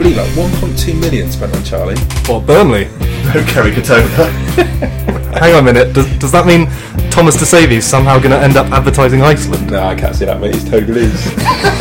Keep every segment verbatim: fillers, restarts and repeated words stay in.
believe like one point two million spent on Charlie. What, Burnley? No Kerry Katona. Hang on a minute, does, does that mean Thomas DeSavi's somehow going to end up advertising Iceland? No, I can't see that, mate. He's Togolese.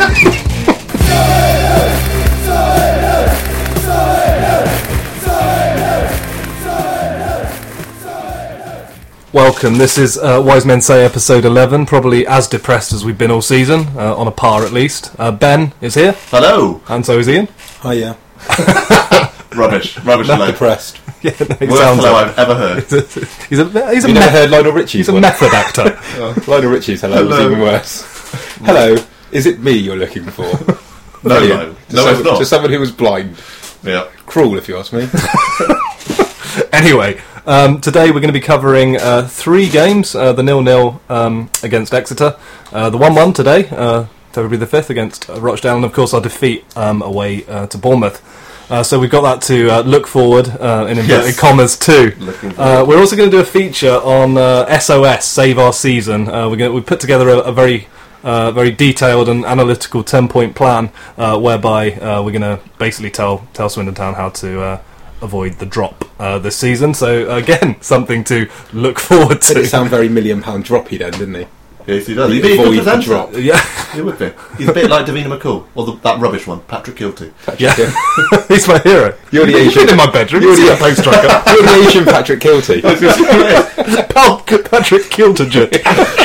Welcome, this is uh, Wise Men Say episode eleven, probably as depressed as we've been all season, uh, on a par at least. Uh, Ben is here. Hello. And so is Ian. Hi, yeah. Rubbish. Rubbish. Not Hello. depressed. Yeah, no, he Worst sounds hello like- I've ever heard. he's a, he's a, You never meth- heard Lionel Richie's he's a one? method actor. Oh, Lionel Richie's hello, was Hello. even worse. Hello, is it me you're looking for? No, Brilliant. no. To No, someone, it's not. To someone who was blind. Yeah. Cruel, if you ask me. Anyway, um, today we're going to be covering uh, three games. Uh, the nil-nil um, against Exeter, uh, the one-one today, uh, February the fifth, against uh, Rochdale, and of course our defeat um, away uh, to Bournemouth. Uh, so we've got that to uh, look forward, uh, in inverted Yes. commas, to. Looking Uh, forward. we're also going to do a feature on uh, S O S, Save Our Season. Uh, we're going we put together a, a very uh, very detailed and analytical ten-point plan uh, whereby uh, we're going to basically tell tell Swindon Town how to uh, avoid the drop uh, this season. So again, something to look forward Did it to. sound very million pound droppy then, didn't he? Yes, he does. He'd be a Avoid good the presenter. drop. Yeah, He would be. He's a bit like Davina McCall, or the, that rubbish one, Patrick Kilty. yeah. He's my hero. You're the You've Asian. been in my bedroom. You're You've the- seen that post striker. You're the Asian Patrick Kilty. Pal- Patrick Kilterjet.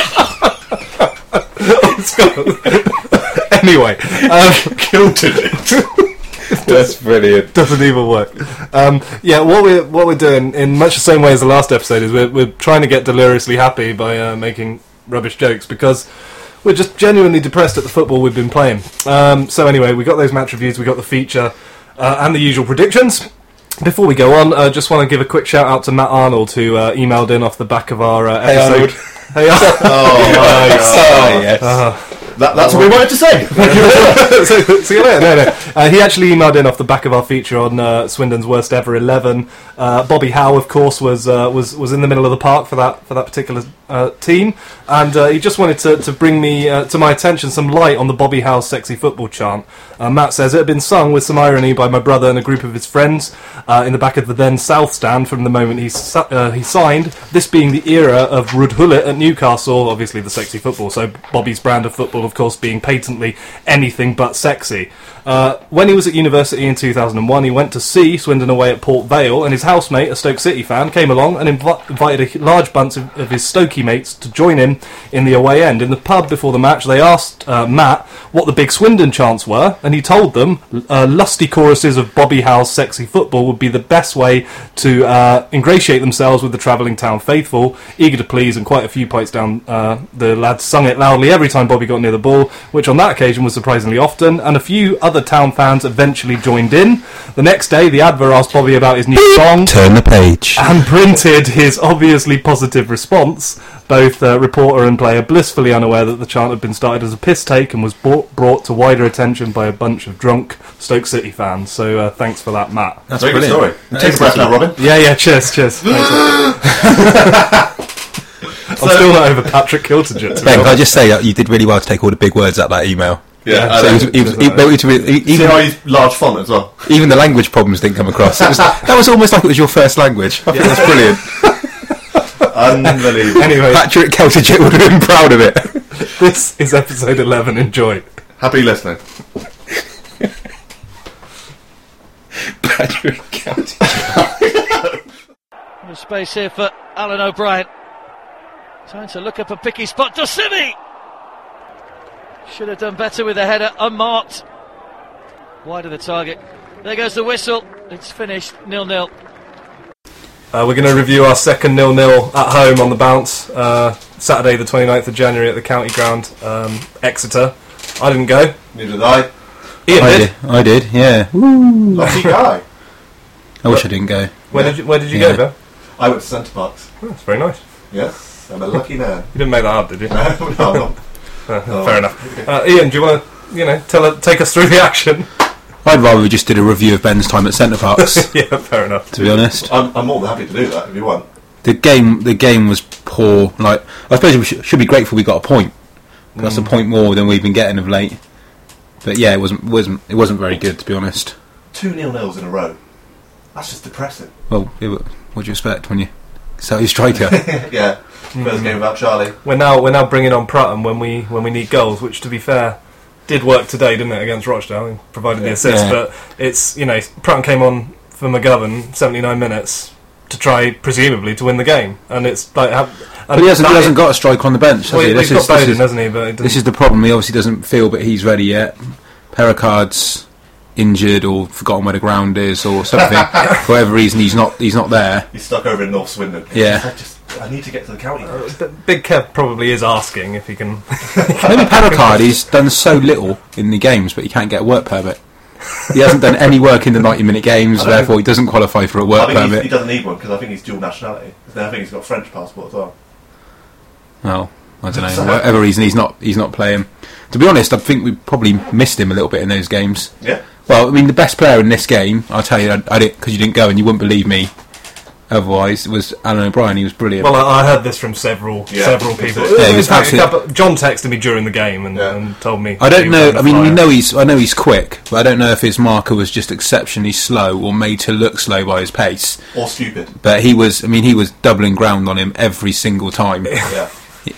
Anyway, um, Kilted it. That's brilliant. doesn't even work. Um, yeah, what we're what we're doing in much the same way as the last episode is we're we're trying to get deliriously happy by uh, making rubbish jokes because we're just genuinely depressed at the football we've been playing. Um, so anyway, we got those match reviews, we got the feature, uh, and the usual predictions. Before we go on, I uh, just want to give a quick shout out to Matt Arnold who uh, emailed in off the back of our uh, Hey, episode. Arnold. Hey Arnold. Oh, nice. Oh, yes. That, that's what we wanted to say. Thank you. so, see you later. No, no. Uh, he actually emailed in off the back of our feature on uh, Swindon's worst ever eleven. Uh, Bobby Howe, of course, was uh, was was in the middle of the park for that for that particular uh, team, and uh, he just wanted to to bring me uh, to my attention some light on the Bobby Howe sexy football chant. Uh, Matt says it had been sung with some irony by my brother and a group of his friends uh, in the back of the then South Stand from the moment he si- uh, he signed. This being the era of Ruud Gullit at Newcastle, obviously the sexy football. So Bobby's brand of football, of course, being patently anything but sexy. Uh, when he was at university in two thousand one, he went to see Swindon away at Port Vale, and his housemate, a Stoke City fan, came along and inv- invited a large bunch of, of his Stokey mates to join him in the away end. In the pub before the match, they asked uh, Matt what the big Swindon chants were, and he told them uh, lusty choruses of Bobby Howe's sexy football would be the best way to uh, ingratiate themselves with the travelling town faithful, eager to please, and quite a few pints down, uh, the lads sung it loudly every time Bobby got near the ball, which on that occasion was surprisingly often, and a few other town fans eventually joined in. The next day, the Adver asked Bobby about his new song Turn the page. and printed his obviously positive response. Both uh, reporter and player blissfully unaware that the chant had been started as a piss take and was brought, brought to wider attention by a bunch of drunk Stoke City fans. So uh, thanks for that, Matt. That's Very good brilliant. story. Take a breath now, Robin. Yeah, yeah, cheers, cheers. Thanks. I'm still not over Patrick Kilterjet. Ben, can I just say that you did really well to take all the big words out of that email. Yeah. Yeah. I So know. he was, he was, he, but it was- he- See even, how he's large font as well. even the language problems didn't come across. It was, that was almost like it was your first language. I think that's brilliant. Unbelievable. Anyway, Patrick Keltichit would have been proud of it. this is episode eleven. Enjoy. Happy listening. Patrick Keltichit. There's space here for Alan O'Brien. Trying to look up a picky spot. Dosimi! Should have done better with the header, unmarked. Wide of the target. There goes the whistle. It's finished, nil nil. Uh, we're going to review our second nil-nil at home on the bounce. Uh, Saturday the twenty-ninth of January at the County Ground, um, Exeter. I didn't go. Neither did I. Ian I did. did. I did, yeah. Lucky guy. I wish I didn't go. Where did you, where did you Yeah. go, Ben? I went to Centre Parks. Oh, that's very nice. Yes, I'm a lucky man. You didn't make that up, did you? No, no, I'm not. Uh, Oh. Fair enough. Uh, Ian, do you want to, you know, tell take us through the action? I'd rather we just did a review of Ben's time at Centre Parks, Yeah, fair enough. to be honest. I'm, I'm more than happy to do that if you want. The game the game was poor. Like, I suppose we should, should be grateful we got a point. That's Mm. a point more than we've been getting of late. But yeah, it wasn't wasn't it wasn't very good, to be honest. two nil-nils in a row. That's just depressing. Well, yeah, but what do you expect when you sell your striker? Yeah, first game without Charlie. We're now we're now bringing on Prutton when we when we need goals, which, to be fair, did work today, didn't it, against Rochdale? He provided the assist, Yeah. but it's, you know, Prutton came on for McGovern seventy-nine minutes to try, presumably, to win the game, and it's like. Have, But he hasn't, he hasn't got a striker on the bench, has Well, he? he's This got is, this, Bowden, is, hasn't he? But it this is the problem. He obviously doesn't feel that he's ready yet. Pericard's injured or forgotten where the ground is or something. For whatever reason, he's not he's not there. He's stuck over in North Swindon. Yeah. I just, I need to get to the county. Uh, but Big Kev probably is asking if he can. Maybe Pericard, he's done so little in the games, but he can't get a work permit. He hasn't done any work in the ninety-minute games, I don't therefore he doesn't qualify for a work I think he's, permit. he doesn't need one because I think he's dual nationality. I think he's got a French passport as well. Well, I don't know. For whatever reason, he's not he's not playing. To be honest, I think we probably missed him a little bit in those games. Yeah. Well, I mean, the best player in this game, I'll tell you, I, I didn't because you didn't go and you wouldn't believe me. Otherwise, it was Alan O'Brien. He was brilliant. Well, I, I heard this from several Yeah, several me people. too. Yeah, he was In fact, a absolute- couple- John texted me during the game and, Yeah. and told me. I don't he was know. on the I mean, we flyer. know he's. I know he's quick, but I don't know if his marker was just exceptionally slow or made to look slow by his pace. Or stupid. But he was. I mean, he was doubling ground on him every single time. Yeah.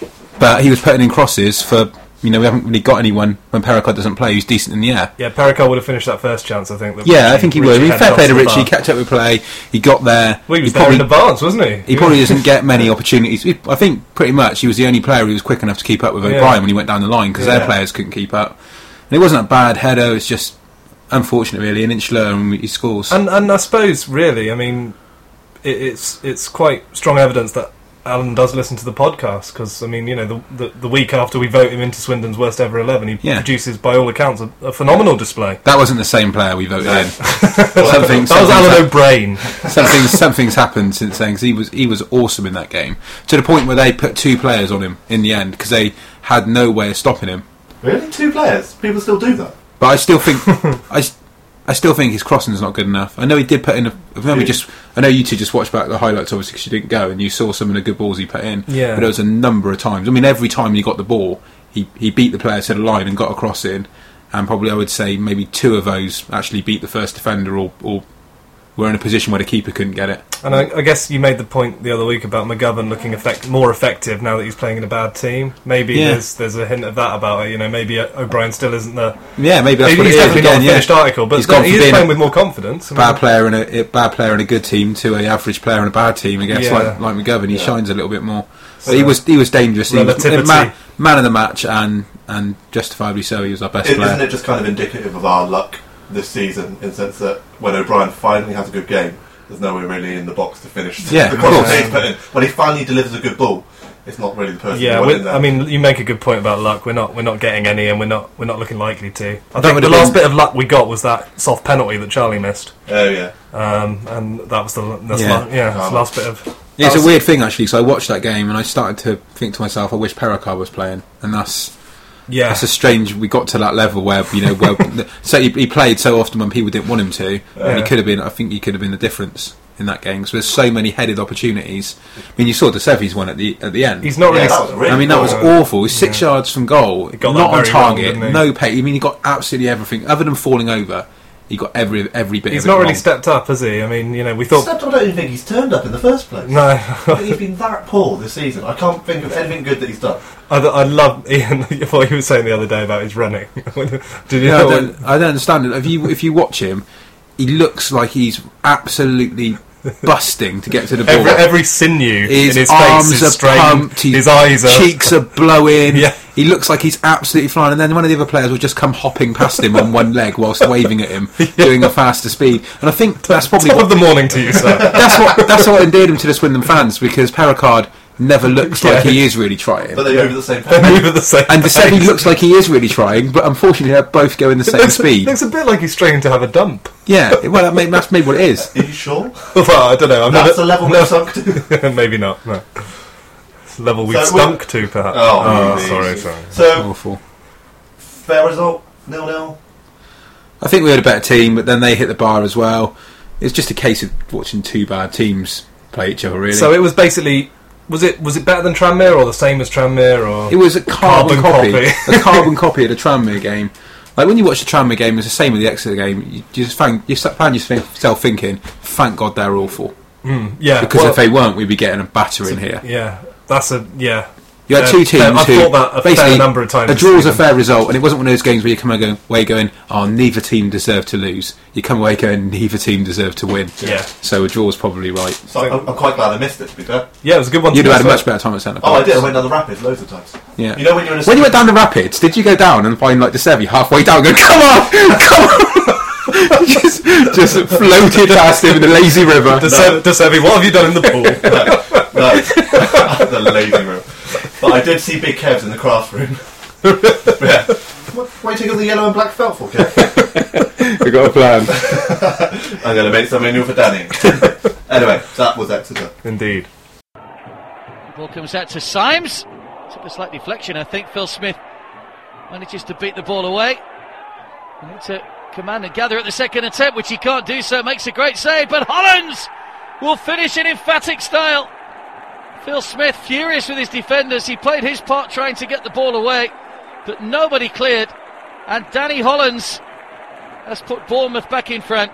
But he was putting in crosses for. You know, we haven't really got anyone when Pericard doesn't play who's decent in the air. Yeah, Pericard would have finished that first chance, I think. That Yeah, I Richie- think he Richie would. I mean, headed fair off play to the Richie. bar. He kept up with play. He got there. Well, he was he there probably, in advance, wasn't he? he probably doesn't get many opportunities. He- I think pretty much he was the only player who was quick enough to keep up with Yeah. O'Brien when he went down the line because Yeah. their players couldn't keep up. And it wasn't a bad header. It's just unfortunate, really, an inch lower and he scores. And and I suppose really, I mean, it, it's it's quite strong evidence that Alan does listen to the podcast because I mean, you know, the, the the week after we vote him into Swindon's worst ever eleven, he Yeah. produces, by all accounts, a, a phenomenal display. That wasn't the same player we voted No. in. something, That was Alan something's, O'Brien. something's, something's happened since then 'cause he was he was awesome in that game to the point where they put two players on him in the end because they had no way of stopping him. Really? Two players? People still do that? But I still think I, s- I still think his crossing's not good enough. I know he did put in. A, I remember just. I know you two just watched back the highlights, obviously, because you didn't go, and you saw some of the good balls he put in. Yeah. But it was a number of times. I mean, every time he got the ball, he he beat the player to the line and got a cross in, and probably I would say maybe two of those actually beat the first defender or or were in a position where the keeper couldn't get it. And I, I guess you made the point the other week about McGovern looking effect, more effective now that he's playing in a bad team. Maybe Yeah. there's there's a hint of that about it. You know, maybe O'Brien still isn't the. Yeah, maybe that's He's what it is definitely not again. a Yeah, finished article, but He's gone he from is being playing a with more confidence. I mean, bad player in a, a bad player in a good team to a average player in a bad team. I guess Yeah. like like McGovern, he Yeah. shines a little bit more. So- But he was he was dangerous. He was Relativity. man, man of the match and and justifiably so. He was our best It, player. isn't it just kind of indicative of our luck this season in the sense that when O'Brien finally has a good game, there's no way really in the box to finish Yeah, the of crosses course. he's put in. When he finally delivers a good ball, it's not really the person Yeah, who went we- in there. I mean, you make a good point about luck. We're not, we're not getting any, and we're not, we're not looking likely to. I That think would the have last been- bit of luck we got was that soft penalty that Charlie missed, oh yeah. um, and that was the that's Yeah. la- yeah, that's the Um, last bit of. Yeah, it's that a was- weird thing actually. So I watched that game and I started to think to myself, I wish Pericard was playing, and that's Yeah, that's a strange. We got to that level where you know, where so he, he played so often when people didn't want him to, and he Yeah. could have been. I think he could have been the difference in that game because there's so many headed opportunities. I mean, you saw De Sevi's one at the at the end. he's not Yeah, really. that was really I mean, that was cool. awful. He's six yards from goal, He got not that on very wrong, target, didn't he? no pay. I mean, he got absolutely everything other than falling over. He got every every bit. He's of it not really wrong. stepped up, has he? I mean, you know, we thought. Except I don't even think he's turned up in the first place. No, He's been that poor this season. I can't think of anything good that he's done. I, I love Ian. What he was saying the other day about his running. Did you Yeah, know? I, don't, I don't understand it. If you if you watch him, he looks like he's absolutely busting to get to the ball. Every, every sinew his, in his arms face are is strained. pumped. His, His eyes are. cheeks are blowing. Yeah. He looks like he's absolutely flying. And then one of the other players will just come hopping past him on one leg whilst waving at him, doing a faster speed. And I think that's probably Top what, of the morning to you, sir. that's what that's what endeared him to the Swindon fans because Pericard never looks like Yeah. he is really trying. But they move at the same They pace. move at the same. And De Sevi pace. looks like he is really trying, but unfortunately they both go in the It same looks, speed. looks a bit like he's straining to have a dump. Yeah, well, that may, that's maybe what it is. Are you sure? Well, I don't know. I'm That's not, the level we've sunk to. Maybe not. No. It's the level we've So we're- stunk to, perhaps. Oh, Oh, please. sorry, sorry. So, Awful. fair result, nil nil. I think we had a better team, but then they hit the bar as well. It's just a case of watching two bad teams play each other, really. So it was basically. Was it was it better than Tranmere or the same as Tranmere or It was a carbon, Carbon copy, copy. a carbon copy of the Tranmere game. Like when you watch the Tranmere game, it's the same with the Exeter game. You, you just find you find yourself thinking, "Thank God they're awful." Mm, yeah, because well, if they weren't, we'd be getting a batter in here. Yeah, that's a yeah. You had uh, two teams I've who thought that a basically fair number of times. A draw was a fair result, and it wasn't one of those games where you come away going, away going, "Oh, neither team deserved to lose." You come away going, "Neither team deserved to win." Yeah. So a draw was probably right. So I'm, I'm quite glad I missed it. To be fair. Yeah, it was a good one. You'd to have had a miss, much better time at centre. Oh, I did. I went down the Rapids loads of times. Yeah. You know when you're in a when you went down the Rapids, did you go down and find like De Servi halfway down, and go, "Come on, come on"? just, just floated past him in the lazy river. De Servi, what have you done in the pool? no, no. The lazy river. But I did see Big Kevs in the craft room. Yeah. What, what are you taking all the yellow and black felt for, Kev? We got a plan. I'm going to make something new for Danny. Anyway, that was Exeter. Indeed. Ball comes out to Symes. Took a slight deflection, I think. Phil Smith manages to beat the ball away. We need to command and gather at the second attempt, which he can't do so. Makes a great save, but Hollands will finish in emphatic style. Phil Smith furious with his defenders. He played his part trying to get the ball away, but nobody cleared, and Danny Hollands has put Bournemouth back in front.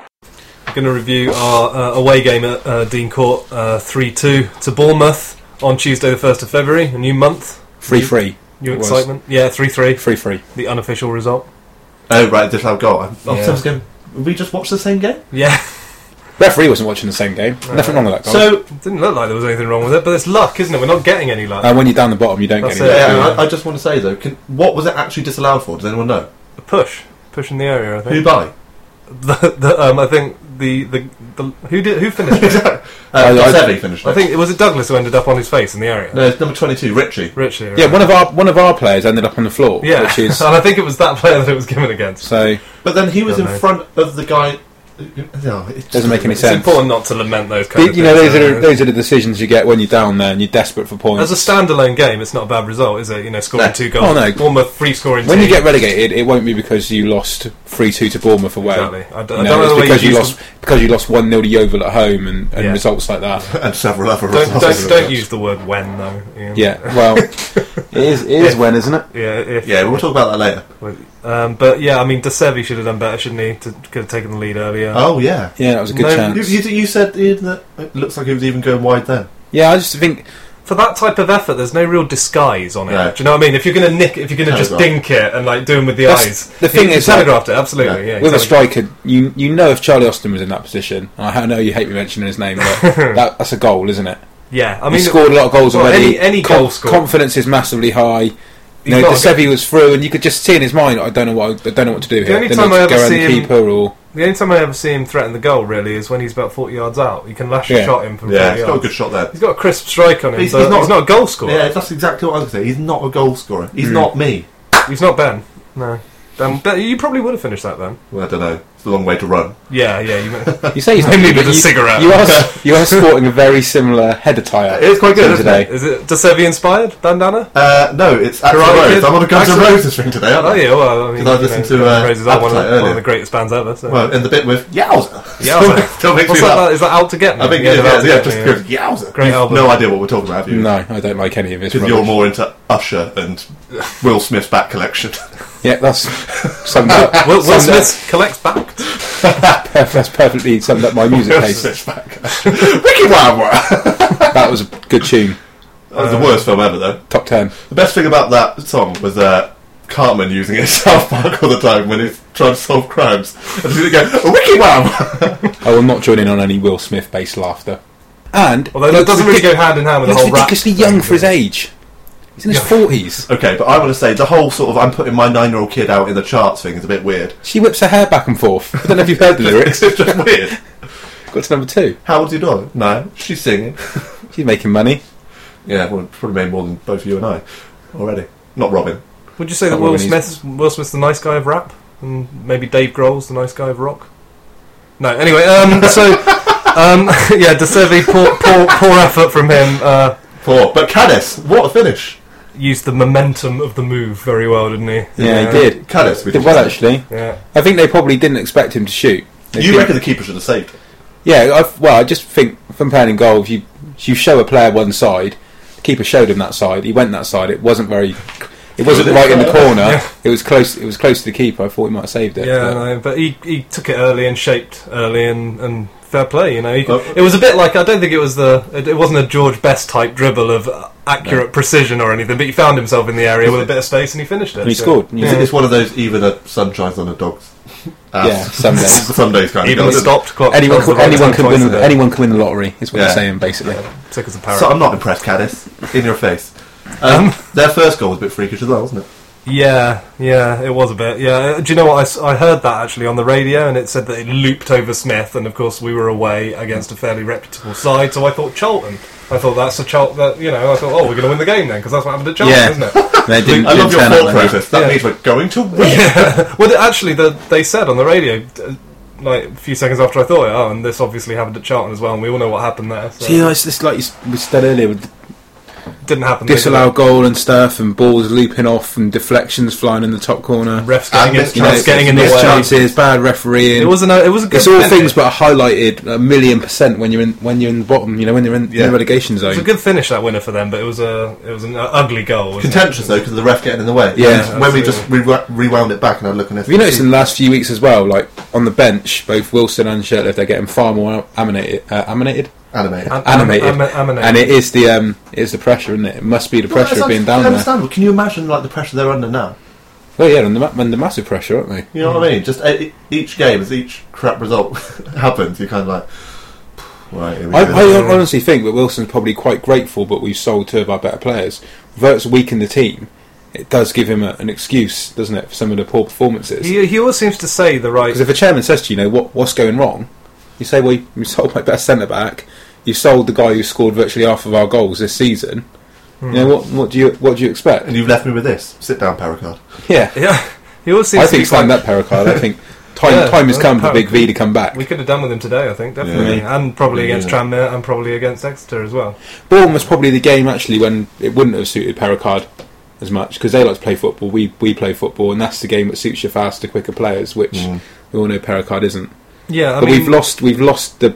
We're going to review our uh, away game at uh, Dean Court, uh, three two to Bournemouth on Tuesday the first of February, a new month. three three. New excitement. Yeah, three three. three three. The unofficial result. Oh, right, this I've got. I'm, Yeah. I'm going, we just watched the same game? Yeah. Referee wasn't watching the same game. No. Nothing wrong with that goal. So, it didn't look like there was anything wrong with it, but it's luck, isn't it? We're not getting any luck. uh, when you're down the bottom, you don't That's get any. it. Yeah, Yeah. I, I just want to say, though, can, what was it actually disallowed for? Does anyone know? A push. Push in the area, I think. Who by? The, the, um, I think the, the, the who did who finished it? uh, I- I- Sevi finished it. I think it was it Douglas who ended up on his face in the area. No, it's number twenty-two, Richie. Richie. Right. Yeah, one of our one of our players ended up on the floor. Yeah, which is and I think it was that player that it was given against. so But then he was Don't in know. front of the guy... No, it just doesn't make any It's sense. important not to lament those kind of You know, things. those are uh, the, those are the decisions you get when you're down there and you're desperate for points. As a standalone game, it's not a bad result, is it? You know, scoring No. two goals. Oh, no. Bournemouth free scoring. When team. you get relegated, it won't be because you lost three two to Bournemouth away. Exactly. I, d- I You don't know, know it's the way because you you use lost because you lost one nil to Yeovil at home and, and Yeah. results like that. and several other the, don't results. don't, don't use the word when though. Ian. Yeah, well, it is it is when, isn't it? Yeah. If, Yeah, we'll talk about that later. Um, but yeah, I mean, De Servi should have done better, shouldn't he? To could have taken the lead earlier. Oh, yeah. Yeah, that was a good No, You, chance. you, you said Ian, that it looks like he was even going wide then. Yeah, I just think For that type of effort, there's no real disguise on it. No. Do you know what I mean? If you're going to nick, if you're going to just Telegraph. dink it and like do them with the That's- eyes, the thing he, is he that- telegraphed it absolutely. Yeah. Yeah, with he a striker, you you know if Charlie Austin was in that position, I know you hate me mentioning his name, but that, that's a goal, isn't it? yeah, I I mean, mean, he scored a lot of goals well, already. any- any goal scored. Confidence is massively high. You He's know, not De a- Servi was through, and you could just see in his mind, I don't know what I don't know what to do here. only Don't time know I if to ever go around see the him- keeper or the only time I ever see him threaten the goal really is when he's about forty yards out. You can lash a Yeah. shot in from Yeah, forty he's got a yards. good shot there. He's got a crisp strike on him. He's- He's, he's he's, not- he's not a goal scorer. Yeah, that's exactly what I was going to say. He's not a goal scorer. He's Hmm. not me. He's not Ben. No. Um, but you probably would have finished that then. Well, I don't know. It's a long way to run. Yeah, yeah. You meant, you say he's Maybe not, with a you, cigarette. You are you are sporting a very similar head attire. It is quite good, isn't today. it? is it De Servi inspired bandana? Uh, no, it's Axl Karate Rose. Kid? I'm on a Guns N' Axl- Roses thing today, aren't Oh I? yeah, well, I mean, 'Cause I've you listened know, to, Guns N' uh, Roses are one of, Appetite one of earlier. the greatest bands ever. So. Well, in the bit with Yowza. Yowza. Still makes What's me that? laugh. Is that Out to Get Me? I think yeah, it is, the Out yeah, to yeah, Get just Me, because Yowza. Great You've album. no idea what we're talking about, have you? No, I don't like any of his. Because you're more into Usher and Will Smith's back collection. Yeah, that's summed up. Will, Will summed up- Smith collects back. That's perfectly summed up my music Will taste. Smith's back collection. Wiki Wow Wow! That was a good tune. That was the worst film ever, though. Top ten. The best thing about that song was uh, Cartman using it in South Park all the time when he's trying to solve crimes. And he's going, Wiki Wow! I will not join in on any Will Smith based laughter. And Although that doesn't really go hand in hand with the looks whole rap. ridiculously young for his age. He's in his Yeah. forties. Okay, but I want to say the whole sort of I'm putting my nine-year-old kid out in the charts thing is a bit weird. She whips her hair back and forth. I don't know if you've heard the lyrics. It's just weird. Got to number two. How old's your daughter? No, she's singing. She's making money. Yeah, well, probably made more than both you and I already. Not Robin. Would you say that Not Will when he's- Smith's Will Smith's the nice guy of rap, and maybe Dave Grohl's the nice guy of rock? No. Anyway, um, so um, yeah, De Servi, poor, poor, poor effort from him. Uh, Four. But Caddis, what a finish. used the momentum of the move very well, didn't he? Yeah, he did. Caddis, we Did well actually. Yeah. I think they probably didn't expect him to shoot. They You didn't- reckon the keeper should have saved it? Yeah, I've, well, I just think from playing in goal, if you if you show a player one side, the keeper showed him that side. He went that side. It wasn't very. It it wasn't right in the corner. Yeah. It was close. It was close to the keeper. I thought he might have saved it. Yeah, but- no, but he he took it early and shaped early and, and fair play. You know, he, Oh. it was a bit like I don't think it was the it, it wasn't a George Best type dribble of accurate No. precision or anything, but he found himself in the area with a bit of space and he finished it. And he so- scored. Yeah. It's one of those even a sun shines on a dog's ass. Yeah, some days. some days kind Even of the goal. stopped clock. Anyone, tells the could, right anyone time can twice win. a day. Anyone can win the lottery. Is what Yeah. you're saying, basically. Sick as a parrot. So I'm not impressed, Caddis. In your face. Um, Um, their first goal was a bit freakish as well, wasn't it? Yeah, yeah, it was a bit. Yeah, Uh, do you know what? I s- I, heard that actually on the radio, and it said that it looped over Smith, and of course we were away against a fairly reputable side. So I thought Charlton. I thought that's a Charlton. That you know, I thought, oh, we're going to win the game then, because that's what happened to Charlton, Yeah. isn't it? They didn't, I love didn't your turn out thought like that. process. That Yeah. means we're going to win. Yeah. Well, actually, the, they said on the radio, uh, like a few seconds after I thought it, oh, and this obviously happened at Charlton as well, and we all know what happened there. So See, you know, it's just like you s- we said earlier, with it didn't happen. did it? disallowed goal and stuff, and balls looping off, and deflections flying in the top corner. Refs getting, And in, missed You know, refs getting in the missed way. chances, bad refereeing. It was a it was a good. It's all finish. things, but are highlighted a million percent when you're in when you're in the bottom. You know, when you're in, Yeah. in the relegation It was a zone. good finish, that winner for them, but it was a it was an uh, ugly goal. wasn't it? Contentious though, because of the ref getting in the way. Yeah, And when we just absolutely. re- rewound it back and I look at it. Have you noticed in the last few weeks as well, like on the bench, both Wilson and Shirtliff, they're getting far more animated, uh, animated, animated? Am- animated, am- am- animated. and it is the um, it is the pressure, isn't it? It must be the pressure Well, of being it's down there. understandable. Can you imagine like the pressure they're under now? Well, yeah, under, ma- under massive pressure, aren't they? You know what I mean? Just e- each game, as each crap result happens, you're kind of like, right, here we I, go. I honestly think that Wilson's probably quite grateful, but we've sold two of our better players. Vert's weakened the team. It does give him a, an excuse, doesn't it, for some of the poor performances? He, he always seems to say the right. Because if a chairman says to you, you know, what, what's going wrong, you say, well, you, you sold my best centre back. You sold the guy who scored virtually half of our goals this season. Hmm. You know, what, what do you what do you expect? And you've left me with this. Sit down, Paracard. Yeah, Yeah, he always seems I to think be stand quite- up, Pericard. I think time Yeah, time has well, come for Pericard- Big V to come back. We could have done with him today, I think, definitely, Yeah. and probably against Yeah. Tranmere and probably against Exeter as well. Bournemouth was probably the game actually when it wouldn't have suited Pericard as much because they like to play football. We we play football, and that's the game that suits your faster, quicker players, which Mm. we all know Pericard isn't. Yeah, I but mean, we've lost we've lost the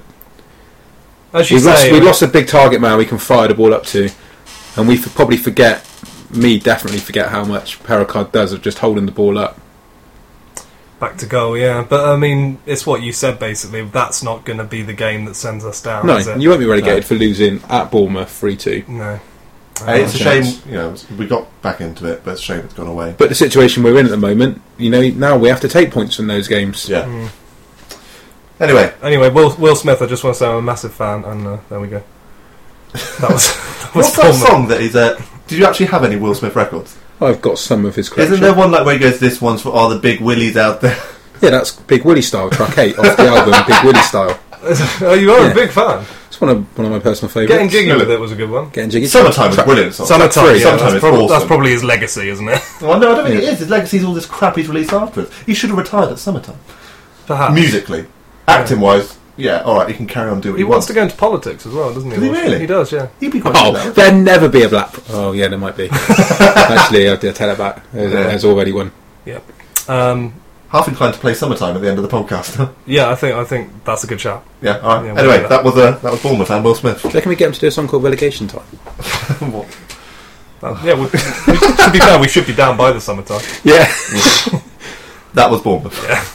as you we've say, lost we've lost a big target man we can fire the ball up to, and we f- probably forget. Me definitely forget how much Pericard does of just holding the ball up. back to goal. Yeah, but I mean, it's what you said basically. That's not going to be the game that sends us down. No, is it? you won't be relegated No. for losing at Bournemouth three two. No. Hey, it's a chance. shame, you know, we got back into it, but it's a shame it's gone away. But the situation we're in at the moment, you know, now we have to take points from those games. Yeah. Mm. Anyway, Anyway, Will Will Smith. I just want to say I'm a massive fan, and uh, there we go. That was. That was what's that Bournemouth. song that he's uh Did you actually have any Will Smith records? I've got some of his collection. Isn't there one like where he goes, this one's for all the big willies out there? Yeah, that's Big Willie Style, track eight off the album Big Willie Style. oh, you are Yeah. a big fan. It's one of one of my personal favourites. Getting jiggy with it was a good one. Getting jiggy. Summertime is Track- brilliant song. Summertime. three. Yeah, Summertime that's, is prob- awesome. that's probably his legacy, isn't it? Well, no, I don't think Yeah. it is. His legacy's all this crap he's released afterwards. He should have retired at Summertime. Perhaps. Musically. Acting wise, yeah, alright, he can carry on doing what He he, wants to go into politics as well, doesn't he? Does he Will? really? He does, yeah. He'd be quite Oh, good at that. there'll never be a black. Oh, yeah, there might be. Actually, I'll take that back. There's, Yeah. there's already one. Um, Half inclined to play Summertime at the end of the podcast. yeah, I think I think that's a good shout. yeah, alright. Yeah, we'll anyway, do that. that was uh, that was Bournemouth and Will Smith. Do you reckon we get him to do a song called Relegation Time? What? Uh, yeah, we, we, to be fair, we should be down by the summertime. Yeah. That was Bournemouth. Yeah.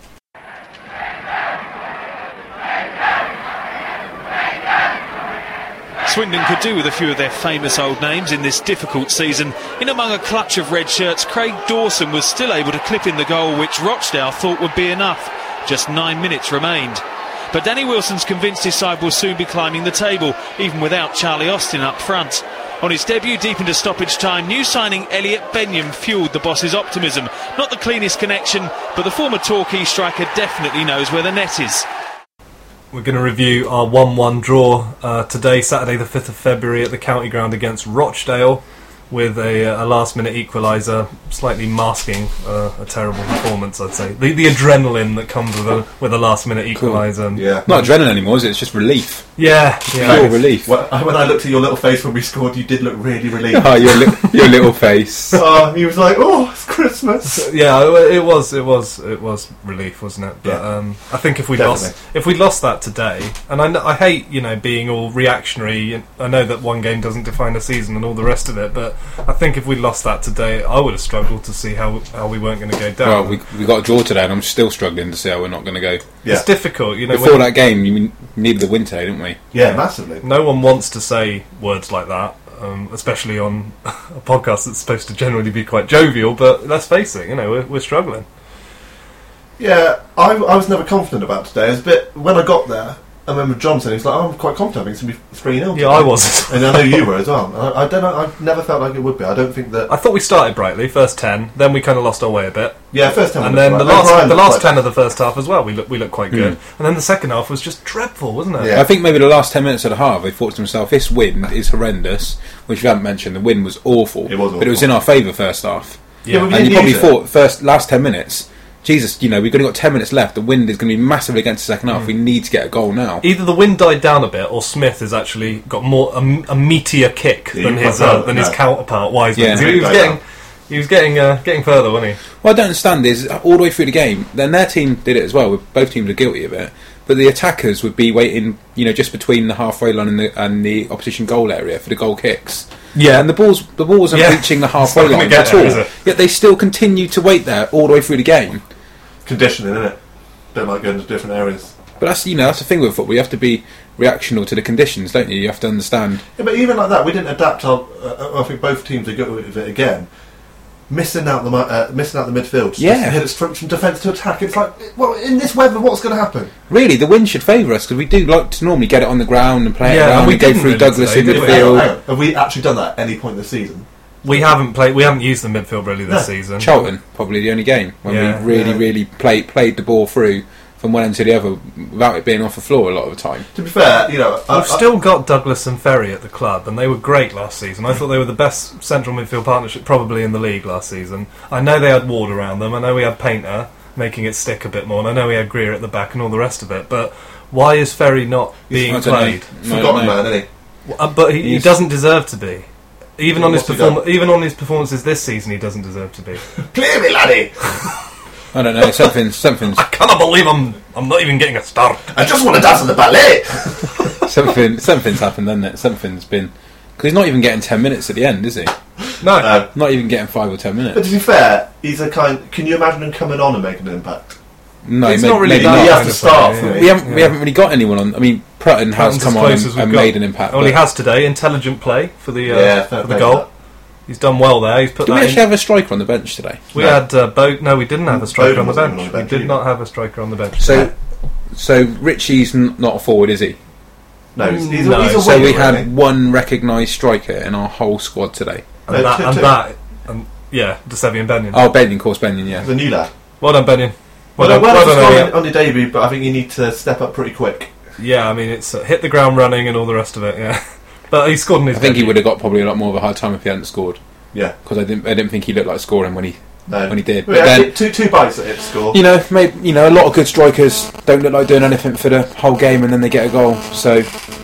Swindon could do with a few of their famous old names in this difficult season. In among a clutch of red shirts, Craig Dawson was still able to clip in the goal which Rochdale thought would be enough. Just nine minutes remained. But Danny Wilson's convinced his side will soon be climbing the table, even without Charlie Austin up front. On his debut deep into stoppage time, new signing Elliot Benham fuelled the boss's optimism. Not the cleanest connection, but the former Torquay striker definitely knows where the net is. We're going to review our one one draw uh, today, Saturday the fifth of February at the County Ground against Rochdale, with a, a last-minute equaliser, slightly masking uh, a terrible performance, I'd say. The, the adrenaline that comes with a with a last-minute equaliser. Yeah. Not adrenaline anymore, is it? It's just relief. Yeah, Pure yeah. relief. Well, when I looked at your little face when we scored, you did look really relieved. Oh, your, li- your little face. Oh, he was like, "Oh, it's Christmas." Yeah, it was, it was, it was relief, wasn't it? But Yeah. um, I think if we Definitely. lost, if we lost that today, and I, kn- I hate, you know, being all reactionary. And I know that one game doesn't define a season and all the rest of it, but But I think if we lost that today, I would have struggled to see how how we weren't going to go down. Well, we we got a draw today, and I'm still struggling to see how we're not going to go. Yeah. It's difficult, you know. Before when- that game, you needed the win today, didn't we? Yeah, massively. No one wants to say words like that, um, especially on a podcast that's supposed to generally be quite jovial. But let's face it, you know, we're, we're struggling. Yeah, I, I was never confident about today. It was a bit when I got there. I remember John saying, he's like, oh, I'm quite confident I think it's going to be three nil. Yeah, I was. And I know you were as well. I, I don't know, I never felt like it would be. I don't think that... I thought we started brightly, first ten, then we kind of lost our way a bit. Yeah, first time... And we then looked the right. last O'Brien the looked last quite- ten of the first half as well, we looked we looked quite good. Mm. And then the second half was just dreadful, wasn't it? Yeah. I think maybe the last ten minutes of the half, they thought to themselves, this wind is horrendous, which we haven't mentioned. The wind was awful, It was but it was awful. in our favour first half. Yeah, but we And you didn't probably use it. thought first last ten minutes, Jesus, you know, we've only got ten minutes left. The wind is going to be massively against the second half. We need to get a goal now. Either the wind died down a bit, or Smith has actually got more a, a meatier kick Yeah, than you his quite uh, right, than his yeah. counterpart Wiseman. Yeah. He, he was Died getting down. he was getting uh, getting further, wasn't he? What I don't understand is all the way through the game, then their team did it as well. Both teams are guilty of it. But the attackers would be waiting, you know, just between the halfway line and the, and the opposition goal area for the goal kicks. Yeah. and the balls the ball wasn't Yeah. reaching the halfway It's not line gonna get at there, all. is it? Yet they still continued to wait there all the way through the game. Conditioning, isn't it? Don't like going to different areas. But that's you know that's the thing with football. You have to be reactional to the conditions, don't you? You have to understand. Yeah, but even like that, we didn't adapt our... Uh, I think both teams are good with it again. Missing out the mi- uh, missing out the midfield. Just Yeah. hit it from, from defence to attack. It's like, well, in this weather, what's going to happen? Really, the wind should favour us because we do like to normally get it on the ground and play it Yeah, around and we and go didn't through really Douglas today, in did we? Hang on, midfield. hang on. Have we actually done that at any point this season? We haven't played. We haven't used the midfield really this No. season. Charlton probably the only game when Yeah. we really, Yeah. really played played the ball through from one end to the other without it being off the floor a lot of the time. To be fair, you know... I, We've still got Douglas and Ferry at the club, and they were great last season. I thought they were the best central midfield partnership probably in the league last season. I know they had Ward around them. I know we had Painter making it stick a bit more, and I know we had Greer at the back and all the rest of it. But why is Ferry not being I don't know. played? I, No, forgotten no. man, isn't he? Uh, but he, he He's- doesn't deserve to be. Even Yeah, on his what's he perform- done? even on his performances this season, he doesn't deserve to be. Clear me, laddie! I don't know. Something, something's, I cannot believe I'm. I'm not even getting a start. I just want to dance on the ballet! something, something's happened, hasn't it? Something's been because he's not even getting ten minutes at the end, is he? No, No. Not even getting five or ten But minutes. to be fair, he's a kind... Can you imagine him coming on and making an impact? No, it's may- not really maybe that He not. has kind to of start player, for yeah. me. We haven't, we Yeah. haven't really got anyone on. I mean, Prutton has Prutton's come as on close and, as we've and got. made an impact. Well, he but- has today. Intelligent play for the uh, Yeah, fair for the play goal. for that. He's done well there. He's put Did we that actually in. have a striker on the bench today? We No. had uh, Bo. No, we didn't have a striker Bowden on the wasn't bench. on the bench we did either. not have a striker on the bench. So, so Richie's n- not a forward, is he? No, he's, he's, No. a, he's a So we winger, had isn't he? one recognised striker in our whole squad today. and No, that, two- and two. that, and yeah, Desevian Benyon. Oh, Benyon, of course, Benyon, yeah. The new lad. Well done, Benyon. Well, Well, well, done, well well done, on, on your debut, but I think you need to step up pretty quick. yeah, I mean, it's uh, hit the ground running and all the rest of it. Yeah, but he scored in his. I think he debut. would have got probably a lot more of a hard time if he hadn't scored Yeah. because I didn't. I didn't think he looked like scoring when he No. when he did. Well, But yeah, then, two, two bites at it to score. you know, maybe you know, a lot of good strikers don't look like doing anything for the whole game, and then they get a goal. So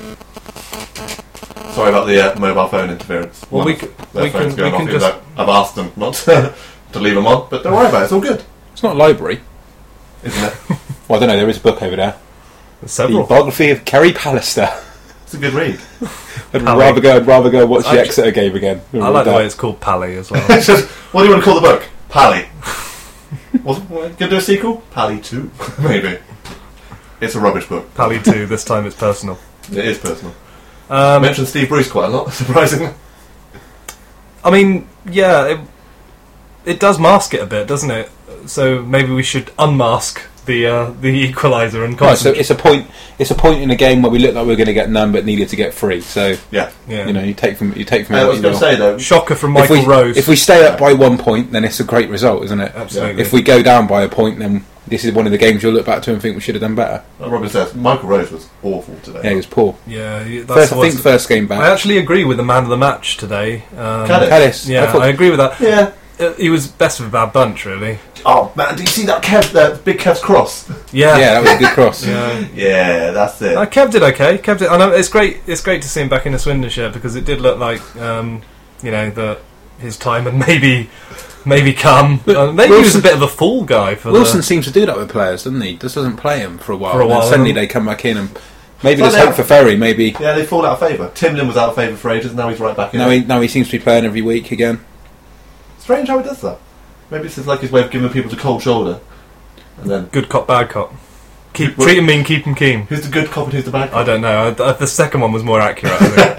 Sorry about the uh, mobile phone interference. Well, My- we c- their we phone's can- going we off can even just- though I've asked them not to, to leave them on, but don't worry about it. It's all good, it's not a library. isn't it? Well, I don't know. There is a book over there. There's The several. biography of Kerry Pallister. It's a good read. I'd Pally. rather go. I'd rather go watch the I- Exeter game again. I like the way it's called Pally as well. It's just, what do you want to call the book? Pally. What's, what, gonna do a sequel? Pally two, maybe. It's a rubbish book. Pally two. This time it's personal. It is personal. I Um, mentioned Steve Bruce quite a lot, surprisingly. I mean, yeah, it, it does mask it a bit, doesn't it? So maybe we should unmask the uh, the equaliser and Right, so concentrate. it's a point. It's a point in a game where we looked like we were going to get none, but needed to get three. So Yeah. yeah. you know, you take from you take from Uh, it I what was you going to will. say though, Shocker from If Michael we, Rose. if we stay up by one point, then it's a great result, isn't it? Absolutely. If we go down by a point, then this is one of the games you'll look back to and think we should have done better. like Robin says, Michael Rose was awful today. Yeah, he was poor. yeah, y- that's First, I what's- think first game back. I actually agree with the man of the match today. Um, Caddice. Caddice. Yeah, I thought- I agree with that. Yeah. Uh, he was best of a bad bunch, really. Oh man, do you see that Kev, that big Kev's cross? Yeah, yeah, that was a good cross. yeah. Yeah, that's it. Uh, Kev did okay. Kev did. I know it's great. It's great to see him back in the Swindon shirt because it did look like, um, you know, that his time had maybe, maybe come. But Uh, maybe he was Wilson- a bit of a fool guy for Wilson the. seems to do that with players, doesn't he? Just doesn't play them for a while. For a and then while, suddenly and- they come back in and Maybe So there's they hope have- for Ferry. Maybe Yeah, they fall out of favour. Timlin was out of favour for ages, now he's right back in. now he now he seems to be playing every week again. Strange how he does that. Maybe it's just like his way of giving people the cold shoulder. And then, Good cop, bad cop. Keep What- treat him mean, keep him keen. who's the good cop and who's the bad I cop? don't know. I, I, the second one was more accurate.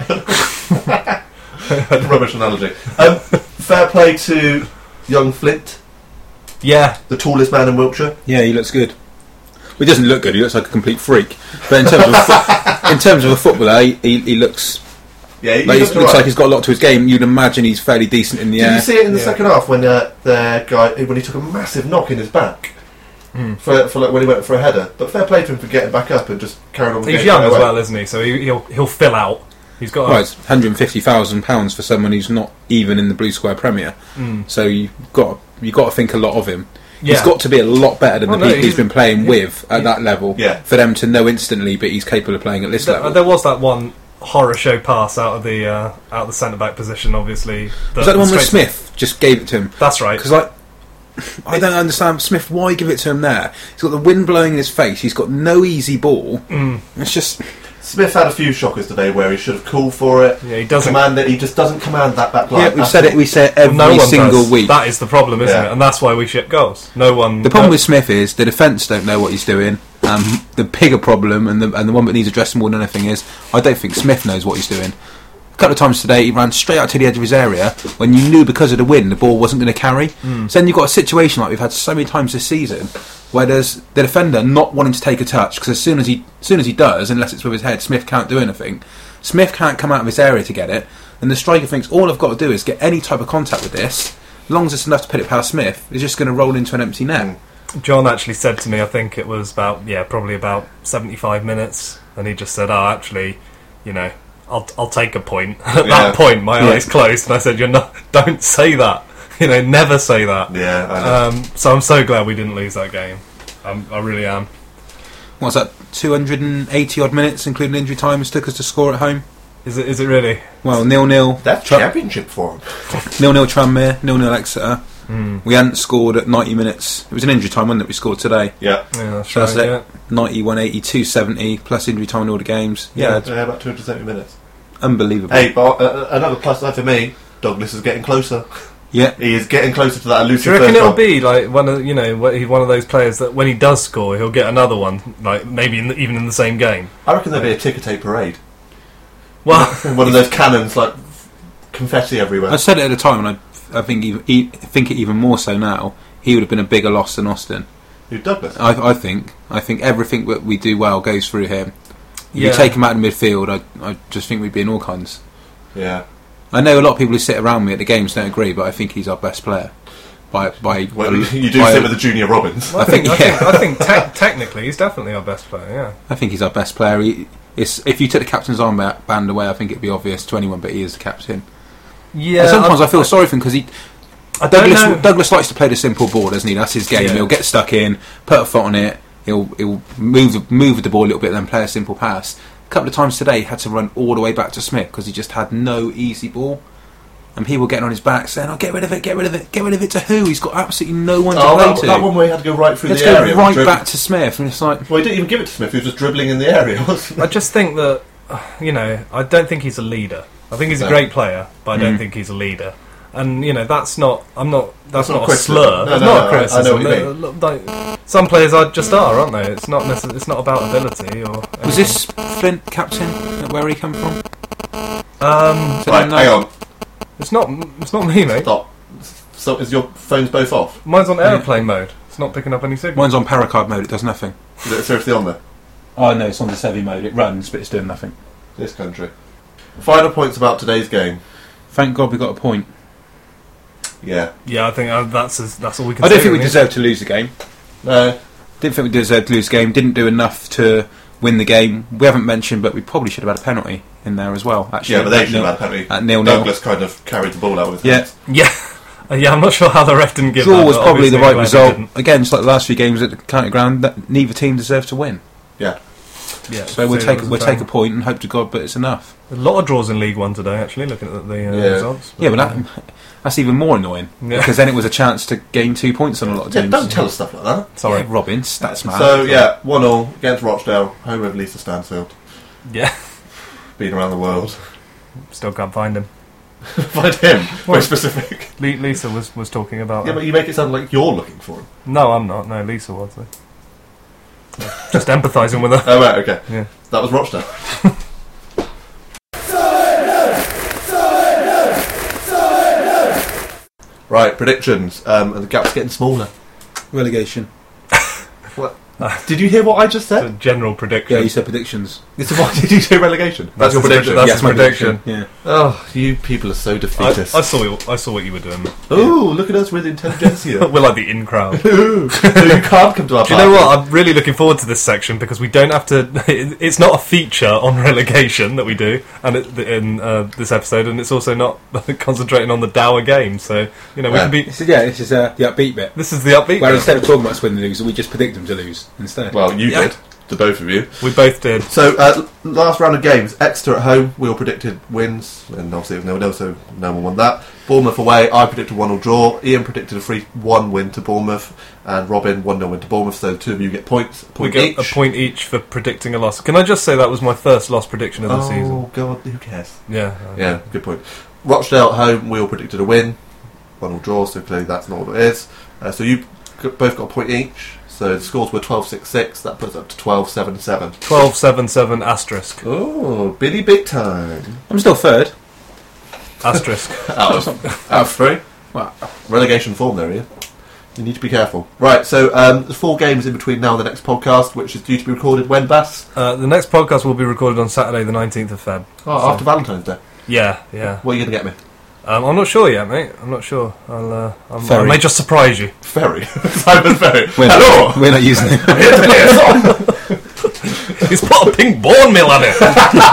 I think. Rubbish analogy. Um, fair play to young Flint, Yeah, the tallest man in Wiltshire. Yeah, he looks good. Well, he doesn't look good. He looks like a complete freak. But in terms of a fo- in terms of a footballer, he, he, he looks Yeah, he like, he looked looks alright. like he's got a lot to his game. You'd imagine he's fairly decent in the Did air. you see it in the Yeah. second half when uh, the guy when he took a massive knock in his back Hmm. for, for like when he went for a header? But fair play to him for getting back up and just carrying on. with the he's game young straight as away. well, isn't he? So he, he'll he'll fill out. He's got. Well, A, it's one hundred fifty thousand pounds for someone who's not even in the Blue Square Premier. Mm. So you've got you've got to think a lot of him. Yeah. He's got to be a lot better than Well, the no, people he's he's- been playing he- with at he- that level. Yeah. For them to know instantly, but he's capable of playing at this There, level. there was that one horror show pass out of the uh, out of the centre back position. Obviously, Was that the one where straight- Smith just gave it to him? That's right. Because like, I don't understand Smith. Why give it to him there? He's got the wind blowing in his face. He's got no easy ball. Mm. It's just Smith had a few shockers today where he should have called for it. Yeah, he doesn't. Command it. He just doesn't command that back line. yeah. We've at said all. it. We say it every no one single does. week. That is the problem, isn't Yeah. it? And that's why we ship goals. No one. The problem no- with Smith is the defence don't know what he's doing. Um, the bigger problem, and the and the one that needs addressing more than anything, is I don't think Smith knows what he's doing. A couple of times today, he ran straight out to the edge of his area when you knew because of the wind the ball wasn't going to carry. Mm. So then you've got a situation like we've had so many times this season, where there's the defender not wanting to take a touch because as soon as he as soon as he does, unless it's with his head, Smith can't do anything. Smith can't come out of his area to get it, and the striker thinks all I've got to do is get any type of contact with this. As long as it's enough to put it past Smith, it's just going to roll into an empty net. Mm. John actually said to me, I think it was about yeah, probably about seventy-five minutes, and he just said, "Oh, actually, you know, I'll I'll take a point." At Yeah. that point, my Yeah. eyes closed, and I said, "You're not. Don't say that. You know, never say that." Yeah, I know. Um, so I'm so glad we didn't lose that game. Um, I really am. What's that? Two hundred and eighty odd minutes, including injury time, it took us to score at home. Is it? Is it really? Well, nil nil. That's Tra- championship for him. nil nil Tranmere, nil nil Exeter. Mm. We hadn't scored at ninety minutes. It was an injury time, wasn't it? We scored today. Yeah. Yeah, that's So that's right. it. Yeah. ninety, one eighty, two seventy plus injury time in all the games. Yeah, it's Yeah, about two hundred seventy minutes. unbelievable. Hey, but uh, another plus side for me, Douglas is getting closer. Yeah, He is getting closer to that Do elusive you reckon first it'll goal. be like one of you know wh- he's one of those players that when he does score he'll get another one like maybe in the, even in the same game? I reckon there'll be a ticker tape parade. Well, One of those cannons, like confetti everywhere. I said it at the time, and I, I think even, e- think it even more so now. He would have been a bigger loss than Austin. Who, Douglas? I, I think. I think everything that we do well goes through him. If yeah. you take him out of midfield, I, I just think we'd be in all kinds. Yeah. I know a lot of people who sit around me at the games don't agree, but I think he's our best player. By by, Well, a- you do by sit a- with the Junior Robbins. I think I I think- think, I think te- technically he's definitely our best player. Yeah. I think he's our best player. He, it's, if you took the captain's armband away, I think it'd be obvious to anyone, but he is the captain. Yeah. And sometimes I, feel sorry for him because he I don't Douglas know. Douglas likes to play the simple ball, doesn't he? That's his game. Yeah. He'll get stuck in, put a foot on it. He'll he'll move the, move the ball a little bit, then play a simple pass. A couple of times today, he had to run all the way back to Smith because he just had no easy ball. And people getting on his back saying, "Oh, get rid of it, get rid of it, get rid of it." To who? He's got absolutely no one to Oh, play that, to. that one where he had to go right through Let's the go area. right Drib- back to Smith, and it's like, Well, he didn't even give it to Smith. He was just dribbling in the area, wasn't I he? just think that uh, you know I don't think he's a leader. I think he's a No. great player, but I don't Mm. think he's a leader. And you know that's not. I'm not. That's, That's not not, a criticism. slur. No, It's no, not no, a I- criticism. I know what you They're- look, like, some players are just are, aren't they? It's not. Necess- it's not about ability or. was this Flint captain? Where he come from? Um, So Right, no. hang on. it's not. It's not me, mate. Stop. So, is your phones both off? Mine's on airplane mode. It's not picking up any signal. Mine's on Paracard mode. It does nothing. Is it seriously on there? Oh no, it's on the heavy mode. It runs, but it's doing nothing. This country. Final points about today's game. Thank God we got a point. Yeah. Yeah, I think uh, that's as, that's all we can. I don't say, think we really. deserved to lose the game. No. Didn't think we deserved to lose the game. Didn't do enough to win the game. We haven't mentioned, but we probably should have had a penalty in there as well. Actually, Yeah, but they at should have nil- had a penalty. at nil nil. Douglas kind of carried the ball out with his Yeah. hands. Yeah, Uh, yeah. I'm not sure how the ref didn't give. Draw that, was but probably the obviously right glad he result. didn't. Again, it's like the last few games at the county ground. That neither team deserved to win. Yeah. Yeah, So we'll see, take that was we'll a take a bang. point and hope to God, but it's enough. A lot of draws in League One today, actually, looking at the uh, Yeah. results. Yeah, but that, that's even more annoying Yeah. because then it was a chance to gain two points on a lot of Yeah, teams. don't tell us stuff like that. Sorry. Yeah, Robin, stats man. So, yeah, one all against Rochdale, home of Lisa Stansfield. Yeah, Been around the world. still can't find him. Find him, very specific. Le- Lisa was, was talking about Yeah, that. but you make it sound like you're looking for him. No, I'm not. No, Lisa was. Though. Just empathising with her. Oh, right, okay. Yeah. That was Rochdale. Right, predictions. Um, and the gap's getting smaller. Relegation. What? Did you hear what I just It's a said? general prediction. Yeah, you said predictions. It's a, why did you say relegation? That's, your his prediction. That's Yeah, his my prediction. Yeah. Oh, you people are so I, defeatist. I saw you, I saw what you were doing. Ooh, look at us with intelligentsia. We're like the in crowd. Ooh, so you can't come to our Do you know party. what? I'm really looking forward to this section because we don't have to. it- It's not a feature on relegation that we do, and it, in uh, this episode, and it's also not concentrating on the Dower game. So you know we Yeah. can be. This is, yeah, this is uh, the upbeat bit. This is the upbeat. Where bit. instead of talking about Swindon lose, we just predict them to lose instead. Well, you Yeah. did. To both of you. We both did. So, uh, last round of games. Exeter at home, we all predicted wins, and obviously it was nil nil, so no one won that. Bournemouth away, I predicted one nil draw. Ian predicted a three one win to Bournemouth, and Robin one nil win to Bournemouth, so two of you get points. A We point get each. a point each for predicting a loss. Can I just say that was my first loss prediction of the Oh, season? God, who cares? Yeah. Yeah, good point. Rochdale at home, we all predicted a win. one nil draw, so clearly that's not what it is. Uh, so you g- both got a point each. So the scores were twelve six six, that puts it up to twelve seven seven. twelve seven seven asterisk. Oh, Billy Big Time. I'm still third. Asterisk. Out of, out of three. Well, Relegation form there, Ian. You need to be careful. Right, so um, there's four games in between now and the next podcast, which is due to be recorded when, Bass? Uh, the next podcast will be recorded on Saturday, the nineteenth of Feb. Oh, after Valentine's Day. Yeah, yeah. What are you going to get me? Um, I'm not sure yet, mate. I'm not sure. I'll, uh, I'm, I Ferry. may just surprise you. Ferry. Simon Ferry. we're Hello! not, we're not using it. I'm here to play a song. He's put a pink bone meal on it.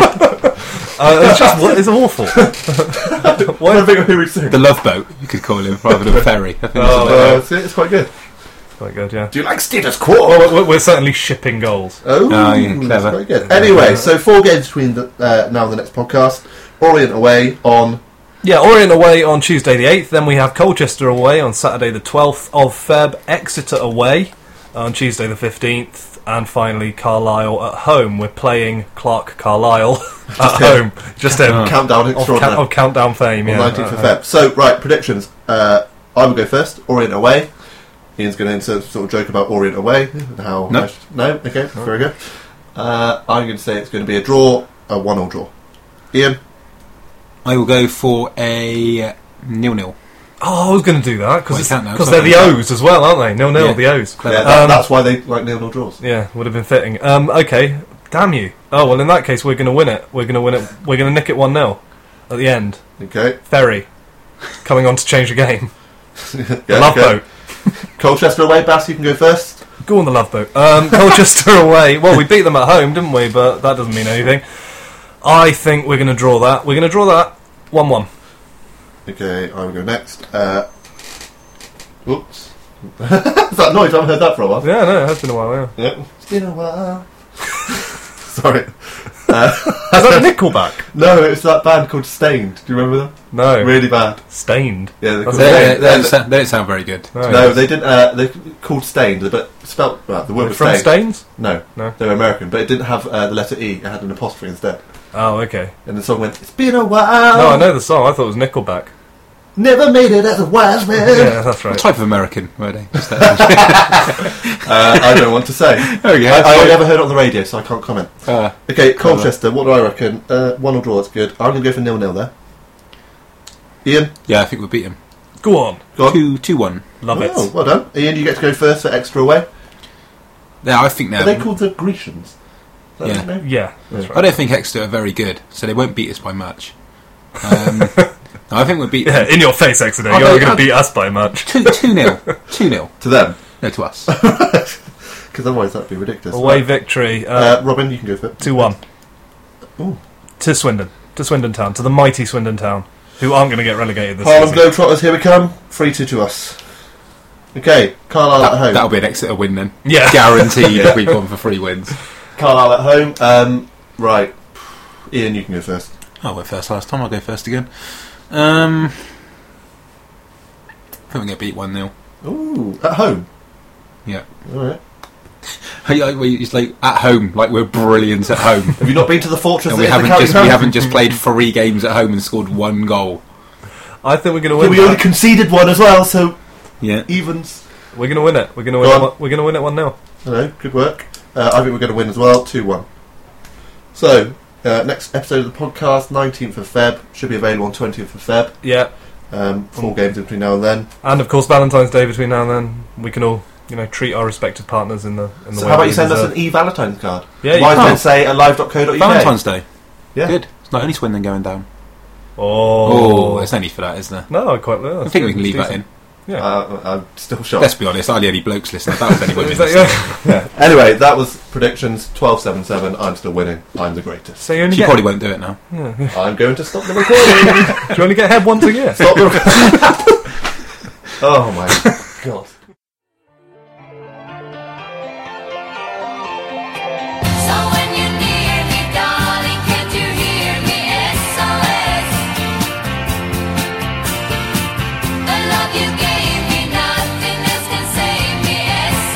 uh, it's just it's awful. What do you think of who we sing? The Love Boat, you could call him, rather than Ferry. I think that's Oh, a better- Uh, it's, it's quite good. Quite good, yeah. Do you like status quo? Well, we're, we're certainly shipping goals. Oh, Oh, yeah, that's clever. quite good. Anyway, so four games between the, uh, now and the next podcast. Orient away on... Yeah, Orient away on Tuesday the eighth. Then we have Colchester away on Saturday the twelfth of Feb. Exeter away on Tuesday the fifteenth. And finally, Carlisle at home. We're playing Clark Carlisle at him. home. Just him. Countdown Of, extraordinary. count, of Countdown fame, on yeah. nineteenth of at home. Feb. So, right, predictions. Uh, I will go first. Orient away. Ian's going to sort of joke about Orient away. And how No. no? Okay, very good. Uh, I'm going to say it's going to be a draw, a one all draw. Ian? I will go for a nil-nil. Oh, I was going to do that Well, because you can't now, they're it's the not- O's as well, aren't they? Nil nil, Yeah. the O's. Clever. Yeah, that, Um, that's why they like nil-nil draws. Yeah, would have been fitting. Um, okay, damn you. Oh well, in that case, we're going to win it. We're going to win it. We're going to nick it one nil at the end. Okay. Ferry coming on to change the game. Yeah, The Love okay. Boat. Colchester away, Bass, you can go first. Go on the Love Boat. Um, Colchester away. Well, we beat them at home, didn't we? But that doesn't mean anything. I think we're going to draw that. We're going to draw that one one. Okay, I will go next. Uh, oops. Is that noise? I haven't heard that for a while. Yeah, no, it has been a while. Yeah. Yeah. It's been a while. Sorry. Uh, Is that Nickelback? no, it's that band called Stained. Do you remember them? No. Really bad. Stained. Yeah, they're That's called They, Stained. they, they, don't Uh, sound, they don't sound very good. No, no, they didn't. Uh, they're called Stained, but spelt well, the word was from Stained. Stains. No, No. they were American, but it didn't have uh, the letter E. It had an apostrophe instead. Oh, okay. And the song went, "It's been a while. No, I know the song. I thought it was Nickelback. Never made it as a wise man." Yeah, that's What right. type of American were they? Just that. Uh, I don't want to say. There we go. I, I never heard it on the radio, so I can't comment. Uh, Okay, Colchester. What do I reckon? Uh, one or draw. That's good. I'm going to go for nil nil there. Ian, yeah, I think we'll beat them. Go on. go on. Two, two, one. Love it. Oh, well done. Ian, you get to go first for extra away. Yeah, I think Are now. they called the Grecians? Is that Yeah. their name? Yeah, that's Yeah. I right. don't think Exeter are very good, so they won't beat us by much. Um, no, I think we'll beat Yeah, them. in your face, Exeter. Oh, You're they- not going to beat us by much. Two, two nil, two nil. To them, No, to us. because otherwise that'd be ridiculous. Away Right. victory. Uh, Uh, Robin, you can go for it. two one. Ooh. To Swindon. To Swindon Town. To the mighty Swindon Town. Who aren't going to get relegated this Harlem season. Globetrotters, here we come. three two to us. Okay, Carlisle at That, home. that'll be an Exeter win then. Yeah. Guaranteed if we've gone for three wins. Carlisle at home. Um, right. Ian, you can go first. I went first last time, I'll go first again. Um, I think we're going to beat one nil. Ooh, at home? Yeah. Alright. It's like at home, like we're brilliant at home. Have you not been to the Fortress? And we haven't just we haven't just played three games at home and scored one goal. I think we're going to Yeah, win. we that. only conceded one as well, so Yeah. evens. We're going to win it. We're going to win. Go It, on. one- we're going to win it one nil. Hello, good work. Uh, I think we're going to win as well, two one. So, uh, next episode of the podcast, nineteenth of Feb, should be available on twentieth of Feb. Yeah, Um, four games in between now and then. and of course Valentine's Day between now and then. We can all, you know, treat our respective partners in the in the So way how about we you send us deserve. an e-Valentine's card? Yeah, you Wise can. men say at live dot co dot uk. Valentine's Day. Yeah. Good. It's not only Swindon going down. Oh, Oh, there's no need for that, is there? no, I quite. No, I think we can leave that in. Yeah. Uh, I'm still shocked. Let's be honest, hardly any blokes listening. If that was anybody Is that- listening. yeah. Yeah. Anyway, that was predictions. twelve seven seven. I'm still winning. I'm the greatest. So you only She get. probably won't do it now. I'm going to stop the recording. Do you only get head once a year? Stop the Oh my god. So when you're near me, darling, can't you hear me? S O S. The love you gave me, nothing else can save me. S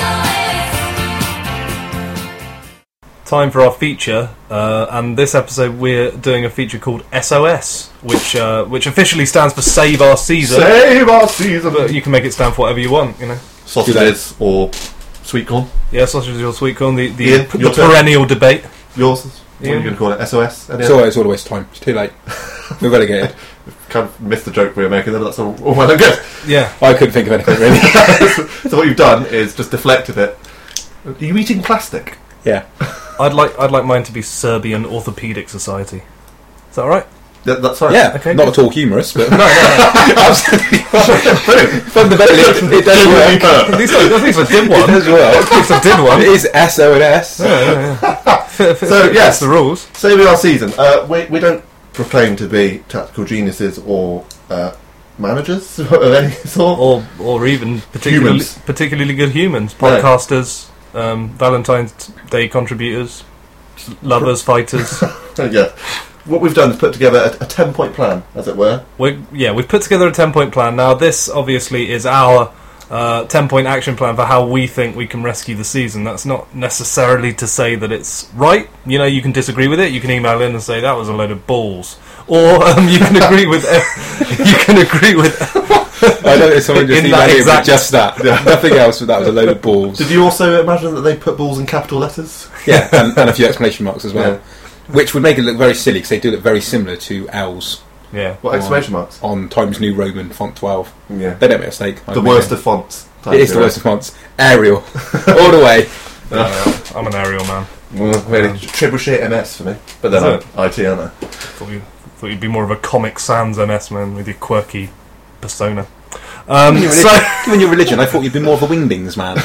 O S. Time for our feature, uh, and this episode we're doing a feature called S O S, which uh, which officially stands for Save Our Season. Save our season. But you can make it stand for whatever you want, you know. Sausages or sweet corn. Yeah, sausages or sweet corn, the, the, Ian, the your turn. perennial debate. Yours. What are Ian? you going to call it? S O S? Any It's other? always all a waste of time. It's too late. We're relegated. Kind of missed the joke we were making there, but that's all, all well and good. Yeah. I couldn't think of anything really. So what you've done is just deflected it. Are you eating plastic? Yeah. I'd like I'd like mine to be Serbian Orthopedic Society. Is that alright? Yeah, that's sorry. Yeah. Okay, Not good. at all humorous, but Absolutely. fundamentally it, it does work. At least I, at least I did It one. does work. At least I did one. It is S O and S. Fit- fit- So, fits yes. the rules. Saving our season. Uh, we, we don't proclaim to be tactical geniuses or uh, managers of any sort. Or or even particularly Humans. particularly good humans, Yeah. podcasters, um, Valentine's Day contributors, lovers, fighters. Yeah. What we've done is put together a, a ten-point plan, as it were. We yeah, we've put together a ten-point plan. Now, this obviously is our uh, ten-point action plan for how we think we can rescue the season. That's not necessarily to say that it's right. You know, you can disagree with it. You can email in and say that was a load of balls, or um, you can agree with you can agree with. I noticed someone just In that emailed in exact- with just that. Nothing else, but that was a load of balls. Did you also imagine that they put balls in capital letters? Yeah, and, and a few exclamation marks as well. Yeah. Which would make it look very silly because they do look very similar to L's Yeah. What exclamation marks? on Times New Roman font twelve. Yeah. They don't make a mistake. The worst of fonts. It is the worst of fonts. Arial. All the way. Yeah, I'm an Arial man. Well, really, trebuchet M S for me. But then Is I'm it? I T, aren't I? Thought, you, thought you'd be more of a Comic Sans M S man with your quirky persona. Um, Given your so, religion, given your religion, I thought you'd be more of a wingdings man.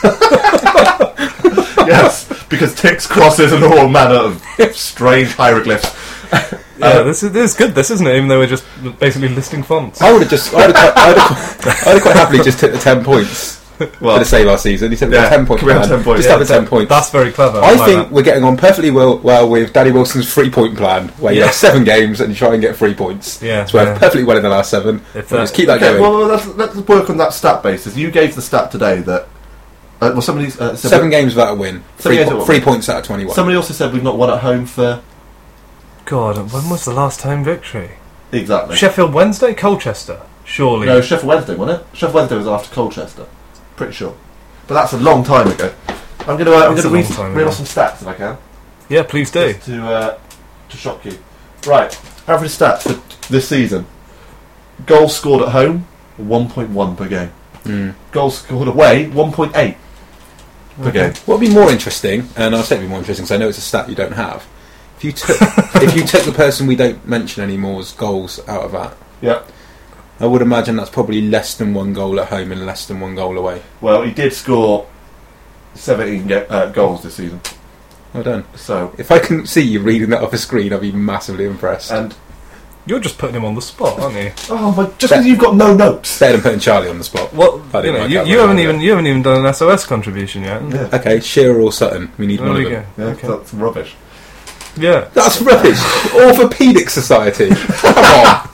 Yes, because ticks, crosses, and all manner of strange hieroglyphs. yeah, this is this is good. This isn't it? Even though we're just basically listing fonts. I would have just, I would have, quite, I'd have, quite- I'd have quite happily just took the ten points for Well, the save our season. He said Yeah, yeah, ten point can we have plan. ten points? Just Yeah, have the ten points. That's very clever. I like think that. we're getting on perfectly well, well with Danny Wilson's three point plan, where you Yeah. have seven games and you try and get three points. Yeah, it's worked yeah. perfectly well in the last seven. If We'll that- just keep that okay, going. well, let's, let's work on that stat basis. You gave the stat today that. Uh, well, somebody uh, said Seven games without a win. Seven Three, games po- without a three win. points out of twenty-one. Somebody also said we've not won at home for God, when was the last time victory? exactly. Sheffield Wednesday, Colchester, surely. No, Sheffield Wednesday, wasn't it? Sheffield Wednesday was after Colchester, pretty sure. But that's a long time ago. I'm going to uh, I'm That's going to a read, long time read ago. off some stats if I can, Yeah, please do. just to uh, to shock you. Right, average stats for this season: goals scored at home, one point one per game. Mm. Goals scored away, one point eight per game. What would be more interesting, and I'll say it'd be more interesting because I know it's a stat you don't have. If you took, if you took the person we don't mention anymore's goals out of that, Yeah. I would imagine that's probably less than one goal at home and less than one goal away. Well, he did score seventeen ge- uh, goals this season. Well done. So, If I can see you reading that off a screen, I'd be massively impressed. and You're just putting him on the spot, aren't you? Oh my! Just because you've got no notes. Better than putting Charlie on the spot. What? I You didn't know, work you, out you very haven't well even you haven't even done an S O S contribution yet. Yeah, Okay, Shearer or Sutton. We need There one we of go. them. yeah, Okay. that's rubbish. Yeah. That's rubbish. Orthopaedic Society. Come on.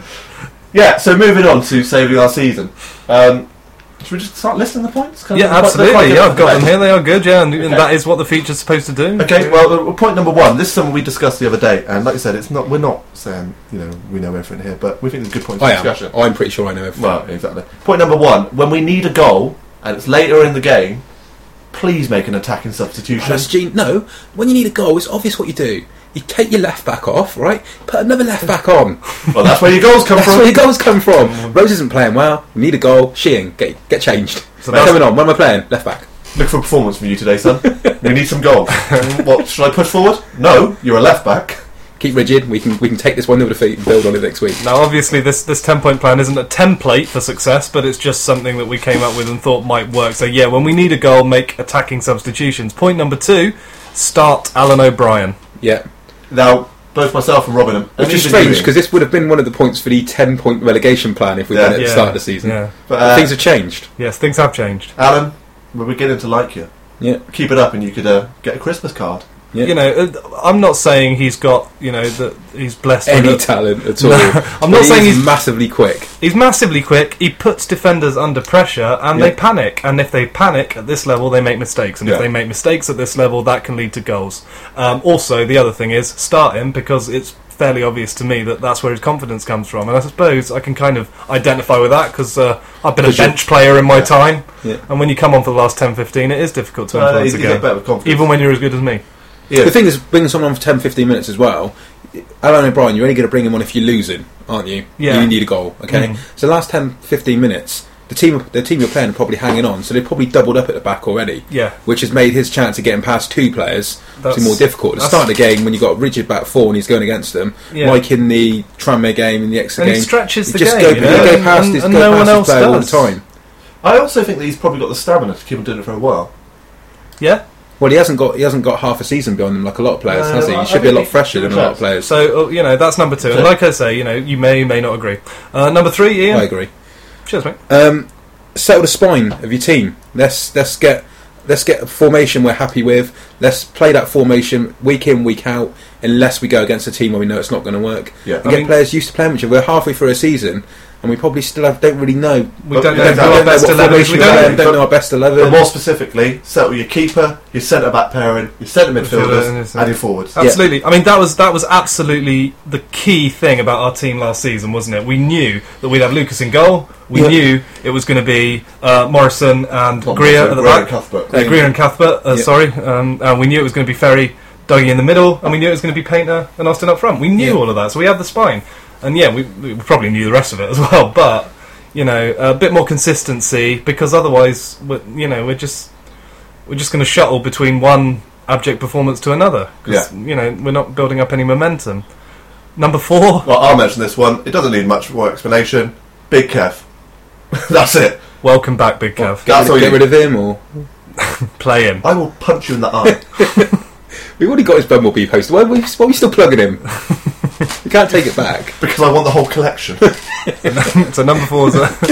Yeah. So moving on to saving our season. Um, should we just start listing the points? Kind of- Yeah, they're quite- they're quite absolutely. Yeah, I've got different. them here. They are good. Yeah, and, and Okay. that is what the feature's supposed to do. Okay, well, uh, point number one. This is something we discussed the other day, and like I said, it's not. We're not saying you know we know everything here, but we think it's a good point for I am. discussion. I'm pretty sure I know everything. Well, exactly. Point number one: when we need a goal and it's later in the game, please make an attacking substitution. That's Gene. No, when you need a goal, it's obvious what you do. You take your left back off, right? Put another left back on. Well, that's where your goals come That's from. where your goals come from. Rose isn't playing well. We need a goal. Sheehan, get get changed. So What's that's- coming on? When am I playing? Left back. Look for a performance from you today, son. We need some goals. What should I push forward? No, you're a left back. Keep rigid. We can we can take this one nil defeat and build on it next week. Now, obviously, this this ten point plan isn't a template for success, but it's just something that we came up with and thought might work. So, yeah, when we need a goal, make attacking substitutions. Point number two: start Alan O'Brien. Yeah. Now, both myself and Robin, and Which is even strange you, because this would have been one of the points for the ten point relegation plan if we Yeah. went at the Yeah. start of the season. Yeah. but, But uh, things have changed. Yes, things have changed. Alan, we're beginning to like you. Yeah. Keep it up, and you could uh, get a Christmas card. Yeah. You know, uh, I'm not saying he's got, you know, that he's blessed Any with a- talent at all. No, I'm But not he saying is he's massively quick. He's massively quick. He puts defenders under pressure, and Yeah. they panic. And if they panic at this level, they make mistakes. And Yeah. if they make mistakes at this level, that can lead to goals. Um, also, the other thing is start him because it's fairly obvious to me that that's where his confidence comes from. And I suppose I can kind of identify with that because uh, I've been a 'Cause you're- bench player in my Yeah. time. Yeah. And when you come on for the last ten fifteen, it is difficult to Uh, influence you a get game, better with confidence. even when you're as good as me. Yeah. The thing is, bringing someone on for ten fifteen minutes as well. Alan O'Brien, you're only going to bring him on if you're losing, aren't you? Yeah. You need a goal, okay? Mm. So the last ten fifteen minutes, the team the team you're playing are probably hanging on, so they've probably doubled up at the back already. Yeah. Which has made his chance of getting past two players That's- to more difficult. At the that's- start of the game, when you've got a rigid back four and he's going against them, Yeah. like in the Tranmere game and the Exeter And he game, stretches you the just game, go, you you know, go past and- his, and go no past one his else player all the does. time. I also think that he's probably got the stamina to keep him doing it for a while. Yeah. Well, he hasn't got he hasn't got half a season behind him like a lot of players, Uh, has he? I He should be a think lot he- fresher than a lot of players. So, uh, you know, that's number two. And So- like I say, you know, you may, may not agree. Uh, number three, Ian. I agree. Cheers, mate. Um, settle the spine of your team. Let's let's get let's get a formation we're happy with. Let's play that formation week in, week out, unless we go against a team where we know it's not going to work. Yeah. And I get mean- players used to playing with each other. We're halfway through a season, and we probably still have, don't really know. We But don't we know don't who know our what best eleven is. formation We we're don't playing, know. don't know our best But eleven. more specifically, settle your keeper, your centre back pairing, your centre midfielders, Midfielder, and your forwards. Absolutely. I mean, that was that was absolutely the key thing about our team last season, wasn't it? We knew that we'd have Lucas in goal. We Yeah. knew it was going to be uh, Morrison and Not Greer Morrison, at the Greer back. and Cuthbert. Uh, Greer and Cuthbert, uh, Yeah. sorry. Um, and we knew it was going to be Ferry, Dougie in the middle, and we knew it was going to be Painter and Austin up front. We knew Yeah. all of that, so we had the spine. And yeah, we, we probably knew the rest of it as well, but, you know, a bit more consistency, because otherwise, we're, you know, we're just we're just going to shuttle between one abject performance to another. 'Cause, you know, we're not building up any momentum. Number four, Well, I'll mention this one. It doesn't need much more explanation. Big Kev. That's it. welcome back, Big Kev. That's all Get you rid of him, or Play him. I will punch you in the eye. we've already got his Bumblebee poster. Why are we, why are we still plugging him? We can't take it back. Because I want the whole collection. So number four is uh,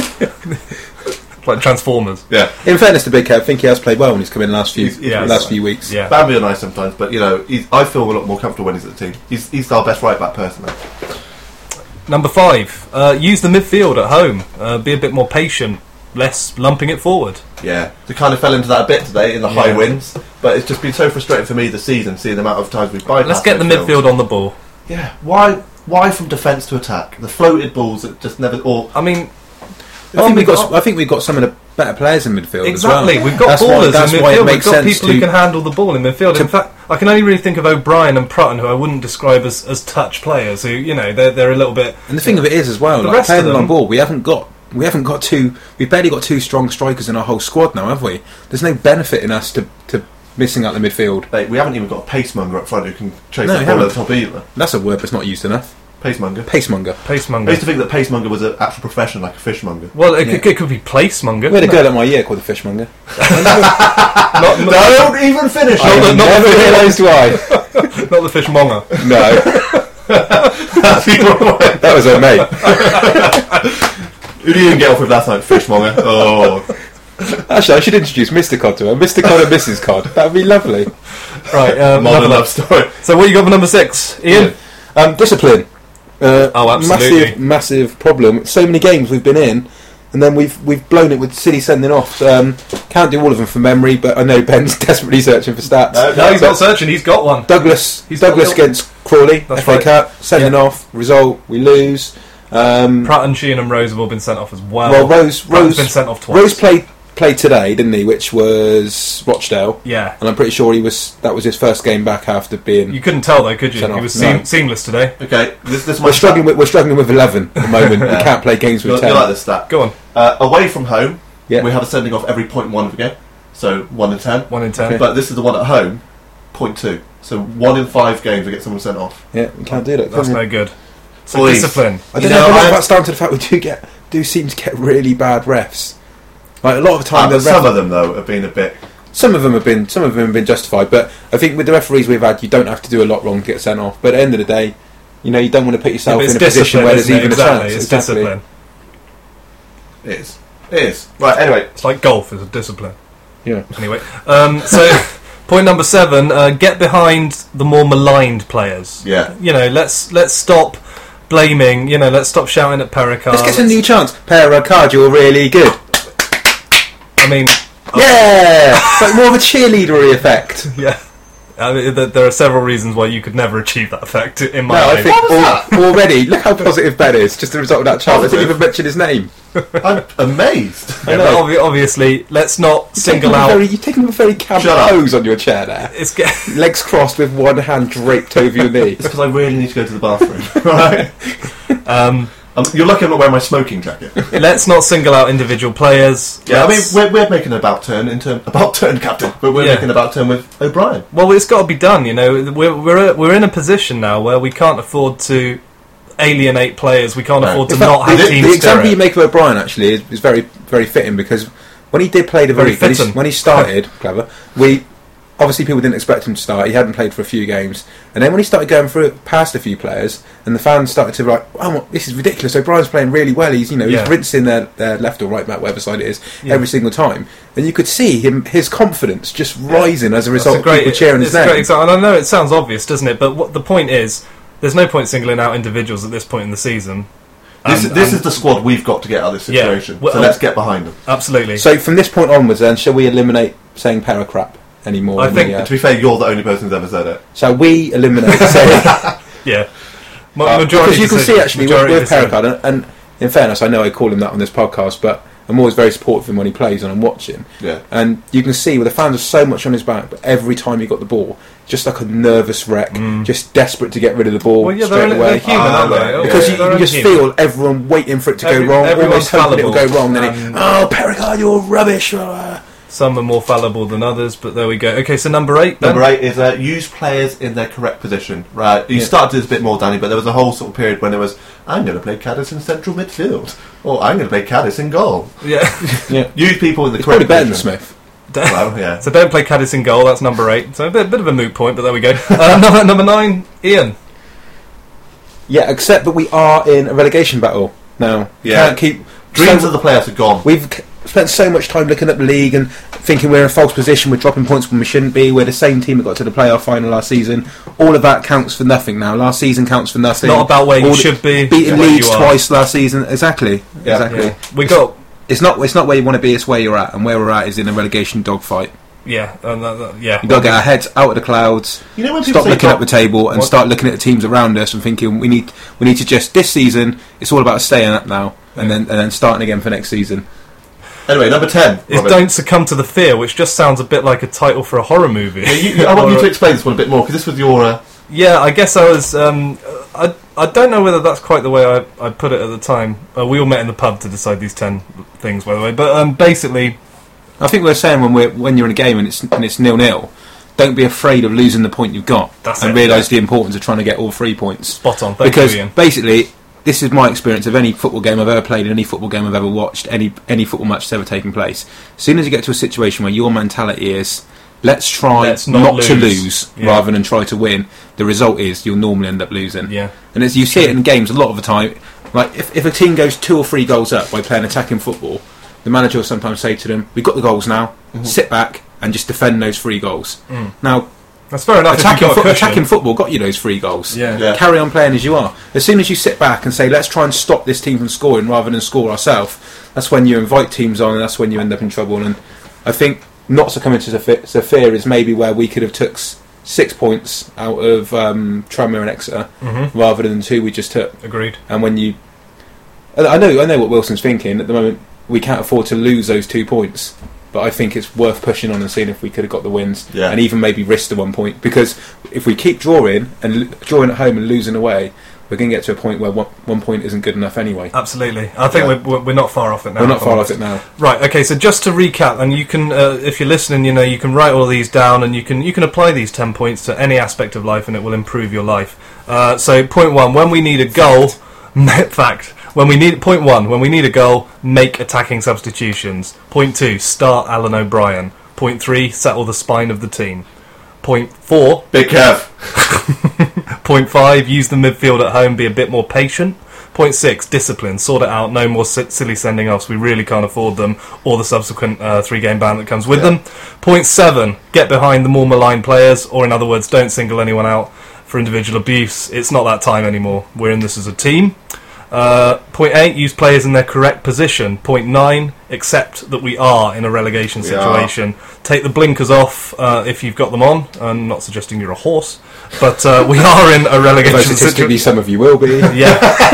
like Transformers. Yeah. In fairness to Big Kev, I think he has played well when he's come in the last few He's- he's Yeah, last right. few weeks. Yeah. Bambi are nice sometimes, but you know, he's, I feel a lot more comfortable when he's at the team. He's, he's our best right back personally. Number five, uh, use the midfield at home. Uh, be a bit more patient, less lumping it forward. Yeah, they kind of fell into that a bit today in the Yeah. high winds, but it's just been so frustrating for me this season, seeing the amount of times we've bypassed. Let's get the midfield on the ball. Yeah, why? Why from defence to attack? The floated balls that just never. Or I mean, I think we've got. I think we've got some of the better players in midfield. exactly. as well. We've got That's why- ballers that's in why it midfield. We've makes got sense people who to- can handle the ball in midfield. to- in fact, I can only really think of O'Brien and Prutton, who I wouldn't describe as, as touch players. Who, you know, they're they're a little bit. And the thing of it is, as well, The like rest playing of them them- on ball, we haven't got. We haven't got two. We've barely got two strong strikers in our whole squad now, have we? There's no benefit in us to, to missing out the midfield. Mate, we haven't even got a pacemonger up front who can chase No, the we ball haven't. at the top either. That's a word that's not used enough. Pacemonger. Pacemonger. I Pacemonger. used to think that pacemonger was an actual profession, like a fishmonger. Well, it, Yeah. could, it could be placemonger. We had a couldn't girl at my year called the Fishmonger. it? Not, not, Don't even finish. I it. not the- never realised why. not the fishmonger. No. That was her mate. Who did you get off with last night? Fishmonger. Oh. Actually, I should introduce Mister Cod to her. Mister Cod and Missus Cod. That would be lovely. Right, um, Modern another- love story. So what you got for number six, Ian? Um, discipline. Uh, Oh, absolutely. Massive, massive problem. So many games we've been in, and then we've we've blown it with City sending off. Um, can't do all of them from memory, but I know Ben's desperately searching for stats. No, No, he's But not searching. He's got one. Douglas, He's Douglas got- against Crawley, That's F A right. Cup, sending Yeah. off. Result, we lose. Um, Pratt and Sheehan and Rose have all been sent off as well. well, Rose, Pratt's Rose, been sent off twice. Rose played played today, didn't he? Which was Rochdale, Yeah. and I'm pretty sure he was. That was his first game back after being. You couldn't tell though, could you? Sent He off, was no. seam- seamless today. Okay, this, this is my we're struggling stat. with we're struggling with eleven at the moment. Yeah. We can't play games with You'll, ten. you'll like this stat. Go on. Uh, away from home, Yeah. we have a sending off every point one of a game. So one in ten. One in ten. But this is the one at home, point two. So one in five games we get someone sent off. Yeah, we can't do that. That's can we? no good. So Boys. discipline. I don't You know. know, I I- think that's down to the fact we do get do seem to get really bad refs. Like a lot of the Ah, time, the but ref- some of them though have been a bit. some of them have been some of them have been justified. But I think with the referees we've had, you don't have to do a lot wrong to get sent off. But at the end of the day, you know, you don't want to put Yeah, yourself but it's in a position discipline, where there's isn't it? even exactly. a chance. It's Exactly. discipline. It is. It is. Right. Anyway, It's like golf is a discipline. Yeah. Anyway, um, so point number seven: uh, get behind the more maligned players. yeah. You know, let's let's stop blaming. You know, let's stop shouting at Pericard. Let's get some new chance. Pericard, you're really good. I mean, Yeah, it's like more of a cheerleadery effect. yeah. I mean, th- there are several reasons why you could never achieve that effect in my No, I mind. think What was al- already. Look how positive Ben is. Just a result of that chant. I didn't even mention his name. I'm amazed. Yeah, but obvi- obviously, let's not single Taking a out. Very, you're taking a very camp Shut up. pose on your chair there. It's get- Legs crossed with one hand draped over your knee. It's because I really need to go to the bathroom. Right. um, Um, you're lucky I'm not wearing my smoking jacket. let's not single out individual players. Yeah, I mean, Let's- we're, we're making an about turn in term about turn captain, but we're Yeah. making an about turn with O'Brien. well, it's got to be done. You know, we're we're we're in a position now where we can't afford to alienate players. We can't No. afford to In fact, not have the, team the example spirit. you make of O'Brien actually is, is very, very fitting because when he did play the Very very, when, he, fitting. when he started, clever. We obviously people didn't expect him to start. He hadn't played for a few games, and then when he started going through past a few players, and the fans started to like, "Oh, this is ridiculous! O'Brien's playing really well. He's you know Yeah. he's rinsing their, their left or right back, whatever side it is, Yeah. every single time." And you could see him his confidence just rising as a That's result a great, of people cheering his it's a great name. example. And I know it sounds obvious, doesn't it? But what the point is, there's no point singling out individuals at this point in the season. This, And- this and- is the squad we've got to get out of this Yeah. situation. Well, so let's get behind them. absolutely. So from this point onwards, then, shall we eliminate saying para crap anymore? I in think- the, uh, To be fair, you're the only person who's ever said it. shall we eliminate saying? yeah, Ma- Uh, majority because you can decision. see actually with, Majority with decision. Pericard, and, and in fairness, I know I call him that on this podcast, but I'm always very supportive of him when he plays and I'm watching. Yeah. And you can see where the fans are so much on his back, but every time he got the ball, just like a nervous wreck, just desperate to get rid of the ball Well, yeah, straight they're, they're away. human, Ah, aren't they? right, Oh, Because yeah, you, they're you only just human. feel everyone waiting for it to Every- go wrong, everyone's always hoping it'll go fallible, wrong. Then he, and- oh, Pericard, you're rubbish. uh." Some are more fallible than others, but there we go. Okay, so number eight. Then? Number eight is uh, use players in their correct position. Right, you Yeah. started this a bit more, Danny, but there was a whole sort of period when it was, I'm going to play Caddis in central midfield, or I'm going to play Caddis in goal. Yeah. Yeah. Use people in the It's probably correct better than position. Smith. Well, yeah. So don't play Caddis in goal. That's number eight. So a bit, bit of a moot point, but there we go. Uh, number, number nine, Ian. Yeah, except that we are in a relegation battle now. We Yeah. can't keep Dreams so- of the players are gone. We've c- spent so much time looking at the league and thinking we're in a false position, we're dropping points when we shouldn't be, we're the same team that got to the playoff final last season. All of that counts for nothing now. Last season counts for nothing. Not about where you All the- should be. Beating where Leeds you are. twice last season. Exactly. Yeah. Exactly. Yeah. We got. It's not it's not where you want to be, it's where you're at, and where we're at is in a relegation dogfight. Yeah, and that, that, yeah. You've got to get our heads out of the clouds, You know when people stop say looking drop- at the table and What? start looking at the teams around us and thinking we need we need to just this season it's all about staying up now and then and then starting again for next season. Anyway, number ten. Is Robin. Don't Succumb to the Fear, which just sounds a bit like a title for a horror movie. Yeah, you, I want you Or- to explain this one a bit more, because this was your... Uh, Yeah, I guess I was. Um, I I don't know whether that's quite the way I I put it at the time. Uh, we all met in the pub to decide these ten things, by the way. But um, basically, I think we're saying when we're when you're in a game and it's and it's nil nil, don't be afraid of losing the point you've got, That's and it, realise the importance of trying to get all three points. spot on. Thank Because you, Ian. basically, this is my experience of any football game I've ever played, any football game I've ever watched, any any football match that's ever taken place. As soon as you get to a situation where your mentality is, let's try Let's not, not to lose. lose Yeah. rather than try to win, the result is you'll normally end up losing. Yeah. And as you see it in games a lot of the time, like if, if a team goes two or three goals up by playing attacking football, the manager will sometimes say to them, we've got the goals now, sit back and just defend those three goals. Mm. Now, That's fair enough. if attacking, you've got a fo- cushion. attacking football got you those three goals. Yeah. Yeah. Carry on playing as you are. As soon as you sit back and say, let's try and stop this team from scoring rather than score ourselves, that's when you invite teams on and that's when you end up in trouble. And I think not succumbing to the fe- to fear is maybe where we could have took s- six points out of um, Tranmere and Exeter Mhm. rather than the two we just took. Agreed. And when you, and I know, I know what Wilson's thinking at the moment. We can't afford to lose those two points, but I think it's worth pushing on and seeing if we could have got the wins, Yeah. and even maybe risk the one point. Because if we keep drawing and l- drawing at home and losing away, we're going to get to a point where one, one point isn't good enough anyway. Absolutely. I think Yeah. we're, we're we're not far off it now. We're not if far I'm off it now. Right. Okay. So just to recap, and you can, uh, if you're listening, you know, you can write all of these down, and you can you can apply these ten points to any aspect of life, and it will improve your life. Uh, so point one: when we need a goal, fact. When we need point one, when we need a goal, make attacking substitutions. Point two: start Alan O'Brien. Point three: settle the spine of the team. Point four: Big Kev. Point five, use the midfield at home, be a bit more patient. Point six, discipline, sort it out, no more si- silly sending offs, we really can't afford them, or the subsequent uh, three-game ban that comes with Yeah. them. Point seven, get behind the more maligned players, or in other words, don't single anyone out for individual abuse. It's not that time anymore, we're in this as a team. Uh, point eight, use players in their correct position. Point nine, accept that we are in a relegation We situation. Take the blinkers off uh, if you've got them on. I'm not suggesting you're a horse, but uh, we are in a Although relegation statistically, situation. some of you will be. Yeah.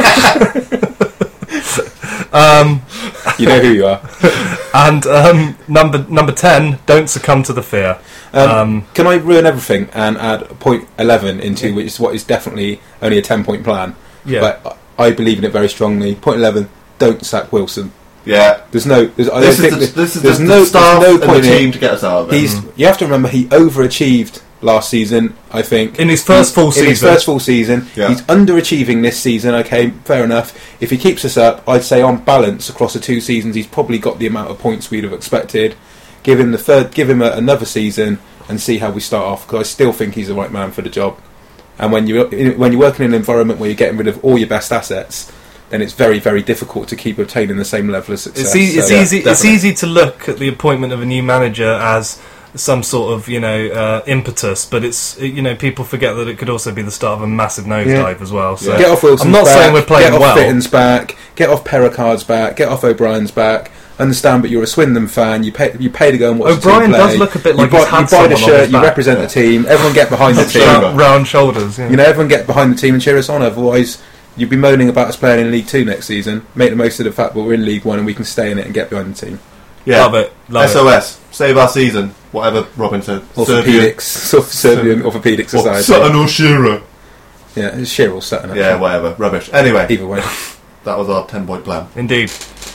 um, You know who you are. and um, number number ten, don't succumb to the fear. Um, Um, can I ruin everything and add point eleven into which is what is definitely only a ten-point plan? Yeah. But I believe in it very strongly. Point eleven: don't sack Wilson. Yeah. There's no. There's, I This don't is think the, that- this is there's the, no the staff there's no and point the in team it. to get us out of it. He's. You have to remember he overachieved last season. I think In his first full in his season. first full season, Yeah. he's underachieving this season. Okay, fair enough. If he keeps us up, I'd say on balance across the two seasons, he's probably got the amount of points we'd have expected. Give him the third. Give him a, another season and see how we start off. Because I still think he's the right man for the job. And when you when you're working in an environment where you're getting rid of all your best assets, then it's very, very difficult to keep obtaining the same level of success. It's, e- it's So, yeah, easy. It's definitely. easy to look at the appointment of a new manager as some sort of you know uh, impetus, but it's you know people forget that it could also be the start of a massive nosedive as well. So Get off Wilson's I'm not back, saying we're playing get off well. Fitton's back, get off Perricard's back, get off O'Brien's back. Understand, but you're a Swindon fan. You pay, you pay to go and watch O'Brien the team play. does look a bit you like buy, he's had you buy the someone on shirt. his You back. represent Yeah. the team. Everyone get behind the team. round, round shoulders. Yeah. You know, everyone get behind the team and cheer us on. Otherwise, you'd be moaning about us playing in League Two next season. Make the most of the fact that we're in League One and we can stay in it and get behind the team. Yeah. Love it. Love S O S. Save our season. Whatever Robin said. Orthopedics, Sort of Serbian Orthopedic Society. Sutton or Shearer. Yeah, it's Shearer or Sutton. actually. Yeah, whatever. Rubbish. Anyway, Either way. that was our ten-point plan. it. Indeed.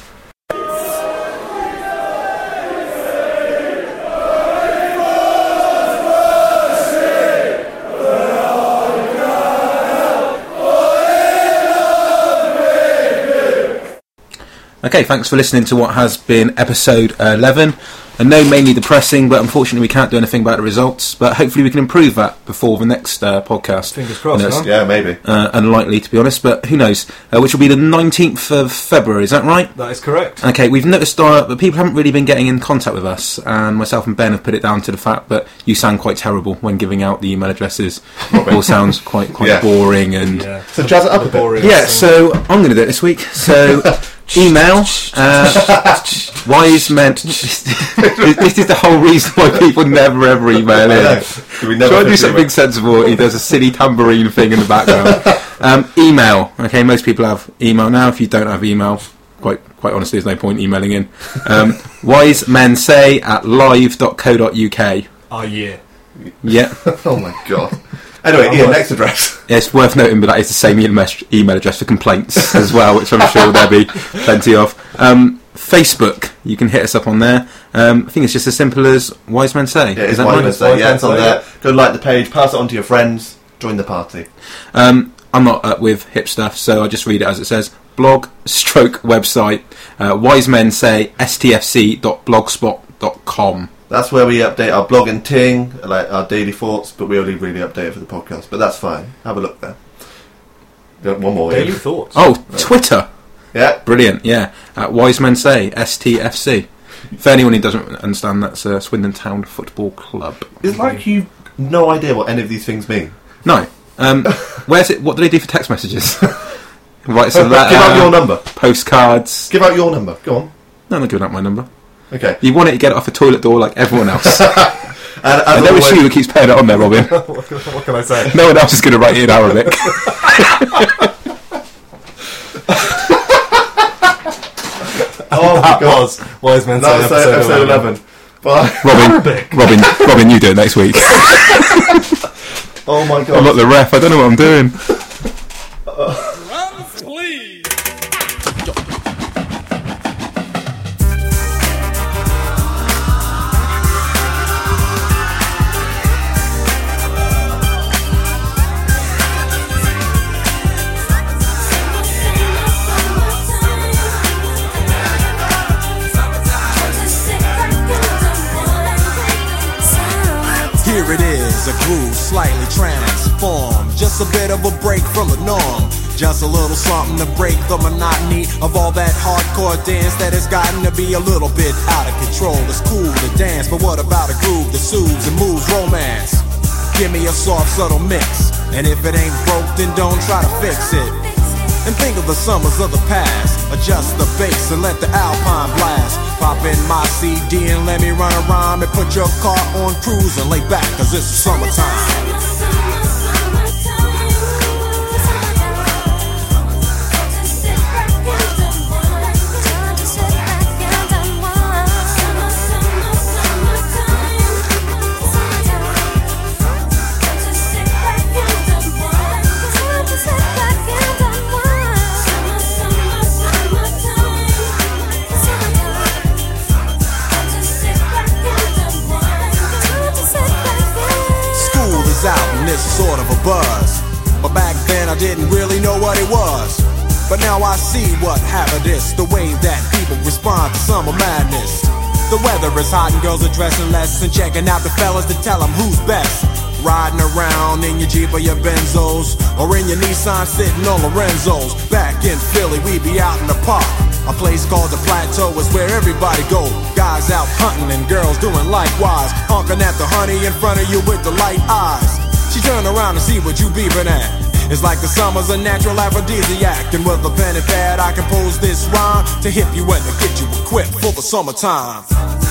Okay, thanks for listening to what has been episode eleven. I know mainly depressing, but unfortunately we can't do anything about the results. But hopefully we can improve that before the next uh, podcast. Fingers crossed. I know it's, Huh? Yeah, maybe. uh, unlikely, to be honest, but who knows? Uh, which will be the nineteenth of February, is that right? That is correct. Okay, we've noticed uh, that people haven't really been getting in contact with us, and myself and Ben have put it down to the fact that you sound quite terrible when giving out the email addresses. It all sounds quite quite Yeah. boring and... Yeah. So jazz it up a bit. Boring. Yeah, so I'm going to do it this week. So, email, uh, wise men. This is the whole reason why people never ever email I in. know. Do we never Try and do fix it something right? sensible. He does a silly tambourine thing in the background. Um, email. Okay, most people have email now. If you don't have email, quite quite honestly, there's no point emailing in. Um, wise men say at live dot co dot uk. Oh yeah. Yeah. Oh my god. Anyway, I'm Ian, like- next address. It's worth noting, but that is the same email email address for complaints as well, which I'm sure there'll be plenty of. Um, Facebook, you can hit us up on there. Um, I think it's just as simple as Wise Men Say. Yeah, is it's that Wise right? Men Say. Yeah, it's on Say, there. Go like the page, pass it on to your friends, join the party. Um, I'm not up with hip stuff, so I just read it as it says. Blog, stroke, website, uh, Wise Men Say, S T F C dot blogspot dot com. That's where we update our blog and ting, like our daily thoughts, but we only really update it for the podcast. But that's fine. Have a look there. Got one more. Daily Ian. thoughts. Oh, Twitter. Yeah. Brilliant, yeah. At Wise Men Say, S T F C. For anyone who doesn't understand, that's uh, Swindon Town Football Club. It's like you've no idea what any of these things mean. No. Um, where's it? What do they do for text messages? Write us a Give letter, out your number. postcards. Give out your number. Go on. No, I'm not giving out my number. Okay. You want it to get it off a toilet door like everyone else. And, as I know it's always- you who keeps paying it on there, Robin. what, can, what can I say? No one else is going to write it in Arabic. Oh my That god. was Wise Men Say That was episode, episode eleven. Bye. Robin, Robin, Robin, you do it next week. Oh my I'm god. not the ref. I don't know what I'm doing. Here it is, a groove slightly transformed. Just a bit of a break from the norm. Just a little something to break the monotony of all that hardcore dance that has gotten to be a little bit out of control. It's cool to dance, but what about a groove that soothes and moves romance? Give me a soft, subtle mix, and if it ain't broke, then don't try to fix it. And think of the summers of the past. Adjust the bass and let the Alpine blast. Pop in my C D and let me run a rhyme and put your car on cruise and lay back, cause it's summertime. Out and it's sort of a buzz, but back then I didn't really know what it was. But now I see what happened is the way that people respond to summer madness. The weather is hot and girls are dressing less and checking out the fellas to tell them who's best. Riding around in your Jeep or your Benzos, or in your Nissan sitting on Lorenzo's. Back in Philly we be out in the park. A place called the Plateau is where everybody go. Guys out hunting and girls doing likewise. Honking at the honey in front of you with the light eyes. She turn around and see what you beeping at. It's like the summer's a natural aphrodisiac. And with a pen and pad I compose this rhyme to hip you and to get you equipped for the summertime.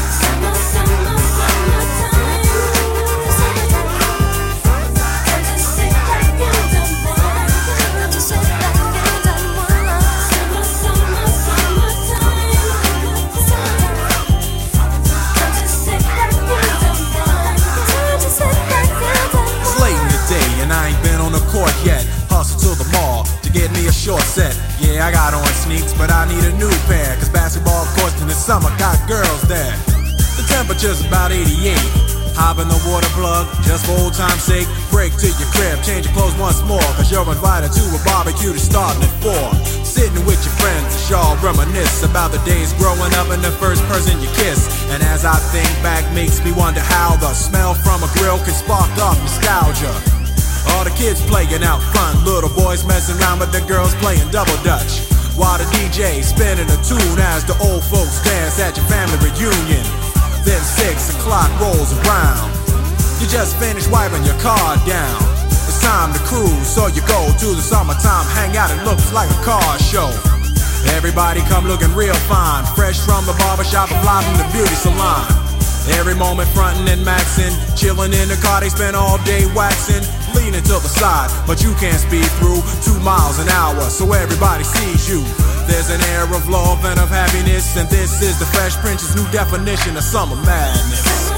Court yet, hustle to the mall to get me a short set. Yeah, I got on sneaks, but I need a new pair, cause basketball courts in the summer got girls there. The temperature's about eighty-eight. Hop in the water plug, just for old time's sake. Break to your crib, change your clothes once more, cause you're invited to a barbecue that's starting at four. Sitting with your friends, y'all reminisce about the days growing up and the first person you kiss. And as I think back, makes me wonder how the smell from a grill can spark up nostalgia. All the kids playing out front, little boys messing around with the girls playing double dutch, while the D J spinning a tune as the old folks dance at your family reunion. Then six o'clock rolls around, you just finished wiping your car down. It's time to cruise, so you go to the summertime hangout. It looks like a car show. Everybody come looking real fine, fresh from the barbershop and fly from the beauty salon. Every moment frontin' and maxin', chillin' in the car, they spend all day waxin', leaning to the side, but you can't speed through two miles an hour, so everybody sees you. There's an air of love and of happiness, and this is the Fresh Prince's new definition of summer madness.